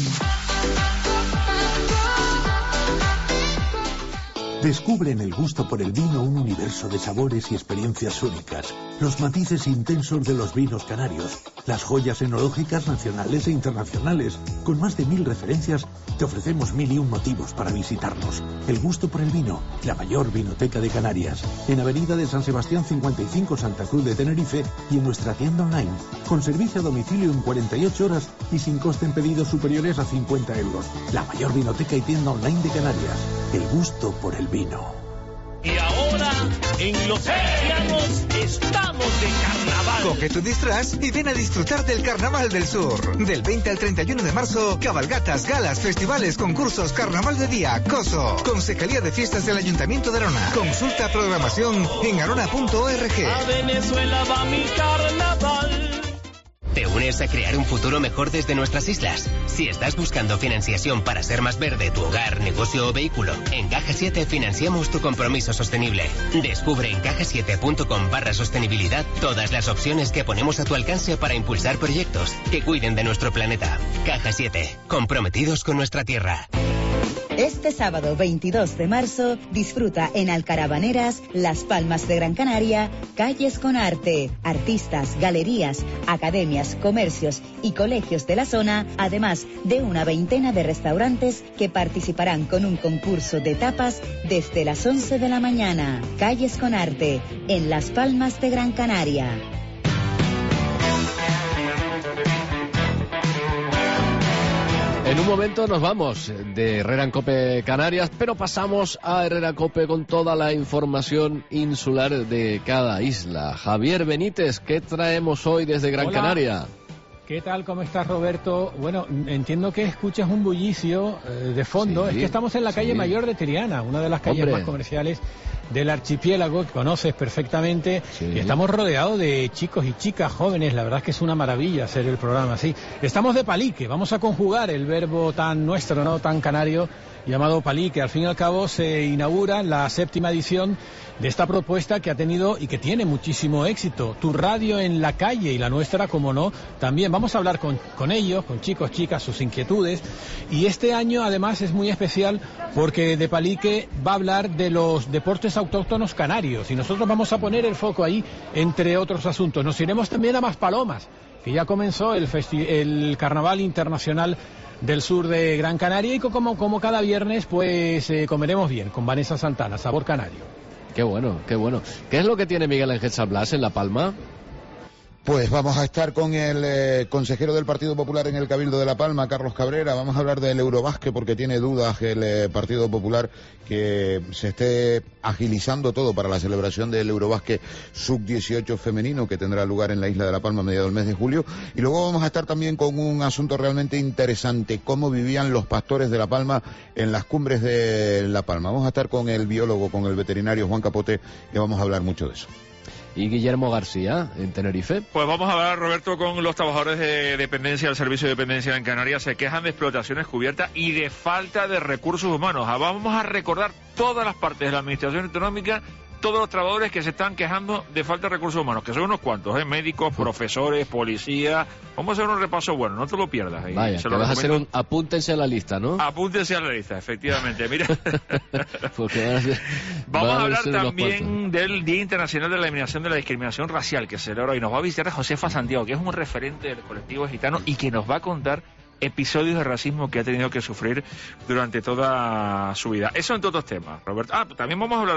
Descubre en el gusto por el vino un universo de sabores y experiencias únicas. los matices intensos de los vinos canarios, las joyas enológicas nacionales e internacionales. Con más de 1000 referencias, te ofrecemos 1001 motivos para visitarnos. El gusto por el vino, la mayor vinoteca de Canarias. En Avenida de San Sebastián 55, Santa Cruz de Tenerife, y en nuestra tienda online, con servicio a domicilio en 48 horas y sin coste en pedidos superiores a 50 euros. La mayor vinoteca y tienda online de Canarias. El gusto por el vino. Y ahora, en Los Cristianos, estamos de carnaval. Coge tu disfraz y ven a disfrutar del Carnaval del Sur. Del 20 al 31 de marzo, cabalgatas, galas, festivales, concursos, carnaval de día, COSO. Concejalía de Fiestas del Ayuntamiento de Arona. Consulta programación en arona.org. A Venezuela va mi carnaval. ¿Te unes a crear un futuro mejor desde nuestras islas? Si estás buscando financiación para ser más verde tu hogar, negocio o vehículo, en Caja 7 financiamos tu compromiso sostenible. Descubre en cajasiete.com/sostenibilidad todas las opciones que ponemos a tu alcance para impulsar proyectos que cuiden de nuestro planeta. Caja 7, comprometidos con nuestra tierra. Este sábado 22 de marzo, disfruta en Alcarabaneras, Las Palmas de Gran Canaria, Calles con Arte. Artistas, galerías, academias, comercios y colegios de la zona, además de una veintena de restaurantes que participarán con un concurso de tapas desde las 11 de la mañana. Calles con Arte, en Las Palmas de Gran Canaria. En un momento nos vamos de Herrera en Cope Canarias, pero pasamos a Herrera Cope con toda la información insular de cada isla. Javier Benítez, ¿qué traemos hoy desde Gran Canaria? ¿Qué tal? ¿Cómo estás, Roberto? Bueno, entiendo que escuchas un bullicio de fondo. Sí, es que estamos en la calle Mayor de Triana, una de las calles más comerciales del archipiélago, que conoces perfectamente. Sí. Y estamos rodeados de chicos y chicas jóvenes. La verdad es que es una maravilla hacer el programa así. Estamos de palique, vamos a conjugar el verbo tan nuestro, ¿no?, tan canario, llamado palique. Al fin y al cabo se inaugura la 7ª edición de esta propuesta que ha tenido y que tiene muchísimo éxito. Tu radio en la calle, y la nuestra, como no, también. Vamos a hablar con ellos, con chicos, chicas, sus inquietudes. Y este año además es muy especial porque de palique va a hablar de los deportes autóctonos canarios, y nosotros vamos a poner el foco ahí, entre otros asuntos. Nos iremos también a Maspalomas, que ya comenzó el Carnaval Internacional del Sur de Gran Canaria, y como cada viernes pues comeremos bien con Vanessa Santana, sabor canario. Qué bueno, qué bueno. ¿Qué es lo que tiene Miguel Ángel San Blas en La Palma? Pues vamos a estar con el consejero del Partido Popular en el Cabildo de La Palma, Carlos Cabrera. Vamos a hablar del Eurobásquet porque tiene dudas el Partido Popular que se esté agilizando todo para la celebración del Eurobásquet Sub-18 femenino que tendrá lugar en la isla de La Palma a mediados del mes de julio. Y luego vamos a estar también con un asunto realmente interesante, cómo vivían los pastores de La Palma en las cumbres de La Palma. Vamos a estar con el biólogo, con el veterinario Juan Capote, y vamos a hablar mucho de eso. ¿Y Guillermo García, en Tenerife? Pues vamos a hablar, Roberto, con los trabajadores de dependencia del Servicio de Dependencia en Canarias. Se quejan de explotaciones cubiertas y de falta de recursos humanos. Vamos a recordar todas las partes de la Administración Autonómica, todos los trabajadores que se están quejando de falta de recursos humanos, que son unos cuantos, médicos, profesores, policías. Vamos a hacer un repaso bueno, no te lo pierdas. Vaya, que vas a hacer apúntense a la lista, ¿no? Apúntense a la lista, efectivamente. Mira, porque vamos a hablar también del Día Internacional de la Eliminación de la Discriminación Racial, que se celebra hoy. Nos va a visitar Josefa Santiago, que es un referente del colectivo gitano y que nos va a contar episodios de racismo que ha tenido que sufrir durante toda su vida. Eso entre otros temas, Roberto. También vamos a hablar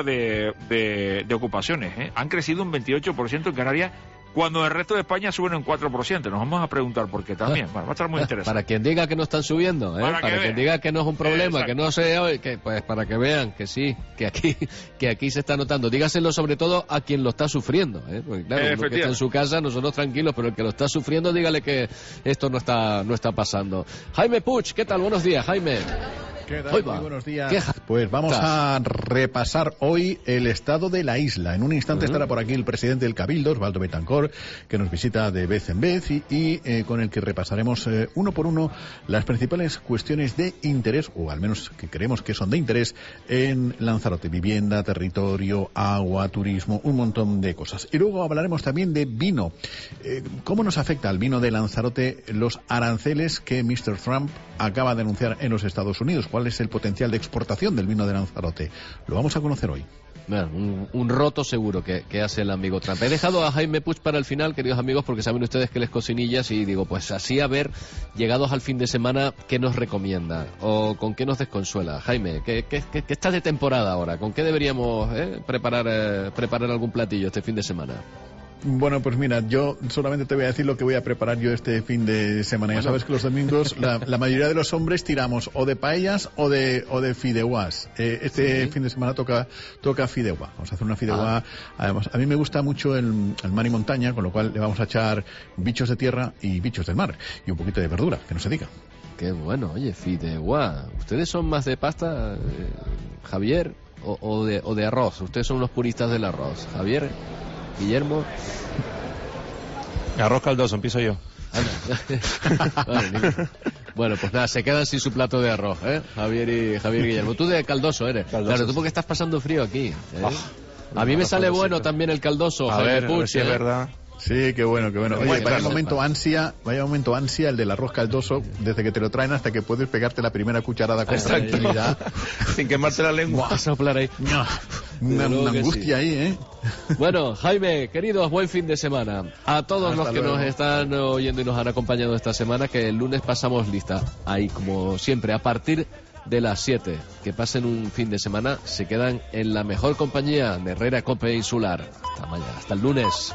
de ocupaciones. Han crecido un 28% en Canarias, cuando el resto de España suben un 4%. Nos vamos a preguntar por qué también. Bueno, va a estar muy interesante. Para quien diga que no están subiendo, para quien diga que no es un problema, que no se oye, pues para que vean que sí, que aquí se está notando. Dígaselo sobre todo a quien lo está sufriendo, porque claro, uno que está en su casa, nosotros tranquilos, pero el que lo está sufriendo, dígale que esto no está pasando. Jaime Puig, ¿qué tal? Buenos días, Jaime. ¿Qué tal? Muy buenos días. Pues vamos a repasar hoy el estado de la isla. En un instante estará por aquí el presidente del Cabildo, Osvaldo Betancor, que nos visita de vez en vez y con el que repasaremos uno por uno las principales cuestiones de interés, o al menos que creemos que son de interés, en Lanzarote. Vivienda, territorio, agua, turismo, un montón de cosas. Y luego hablaremos también de vino. ¿Cómo nos afecta al vino de Lanzarote los aranceles que Mr. Trump acaba de anunciar en los Estados Unidos? ¿Cuál es el potencial de exportación del vino de Lanzarote? Lo vamos a conocer hoy. Bueno, un roto seguro que hace el amigo Trump. He dejado a Jaime Puig para el final, queridos amigos, porque saben ustedes que les cocinillas y digo, pues así a ver, llegados al fin de semana, ¿qué nos recomienda? ¿O con qué nos desconsuela? Jaime, ¿qué está de temporada ahora? ¿Con qué deberíamos preparar algún platillo este fin de semana? Bueno, pues mira, yo solamente te voy a decir lo que voy a preparar yo este fin de semana. Ya sabes que los domingos la mayoría de los hombres tiramos o de paellas o de fideuás. Fin de semana toca fideuá. Vamos a hacer una fideuá. Además, a mí me gusta mucho el mar y montaña, con lo cual le vamos a echar bichos de tierra y bichos del mar. Y un poquito de verdura, que no se diga. Qué bueno, oye, fideuá. ¿Ustedes son más de pasta, Javier, o de arroz? Ustedes son unos puristas del arroz. Javier, Guillermo. Arroz caldoso, empiezo yo. Bueno, pues nada, se quedan sin su plato de arroz, Javier y Guillermo. Tú de caldoso eres. Caldoso, claro, tú porque estás pasando frío aquí. A mí me sale bueno también el caldoso, Javier Puig, si es verdad. Sí, qué bueno. Oye, vaya momento ansia el del arroz caldoso, desde que te lo traen hasta que puedes pegarte la primera cucharada con tranquilidad. Sin quemarte la lengua. A soplar ahí. Una angustia sí. Ahí, Bueno, Jaime, queridos, buen fin de semana. A todos los que nos están oyendo y nos han acompañado esta semana, que el lunes pasamos lista. Ahí, como siempre, a partir de las 7. Que pasen un fin de semana, se quedan en la mejor compañía de Herrera Cope Insular. Hasta mañana, hasta el lunes.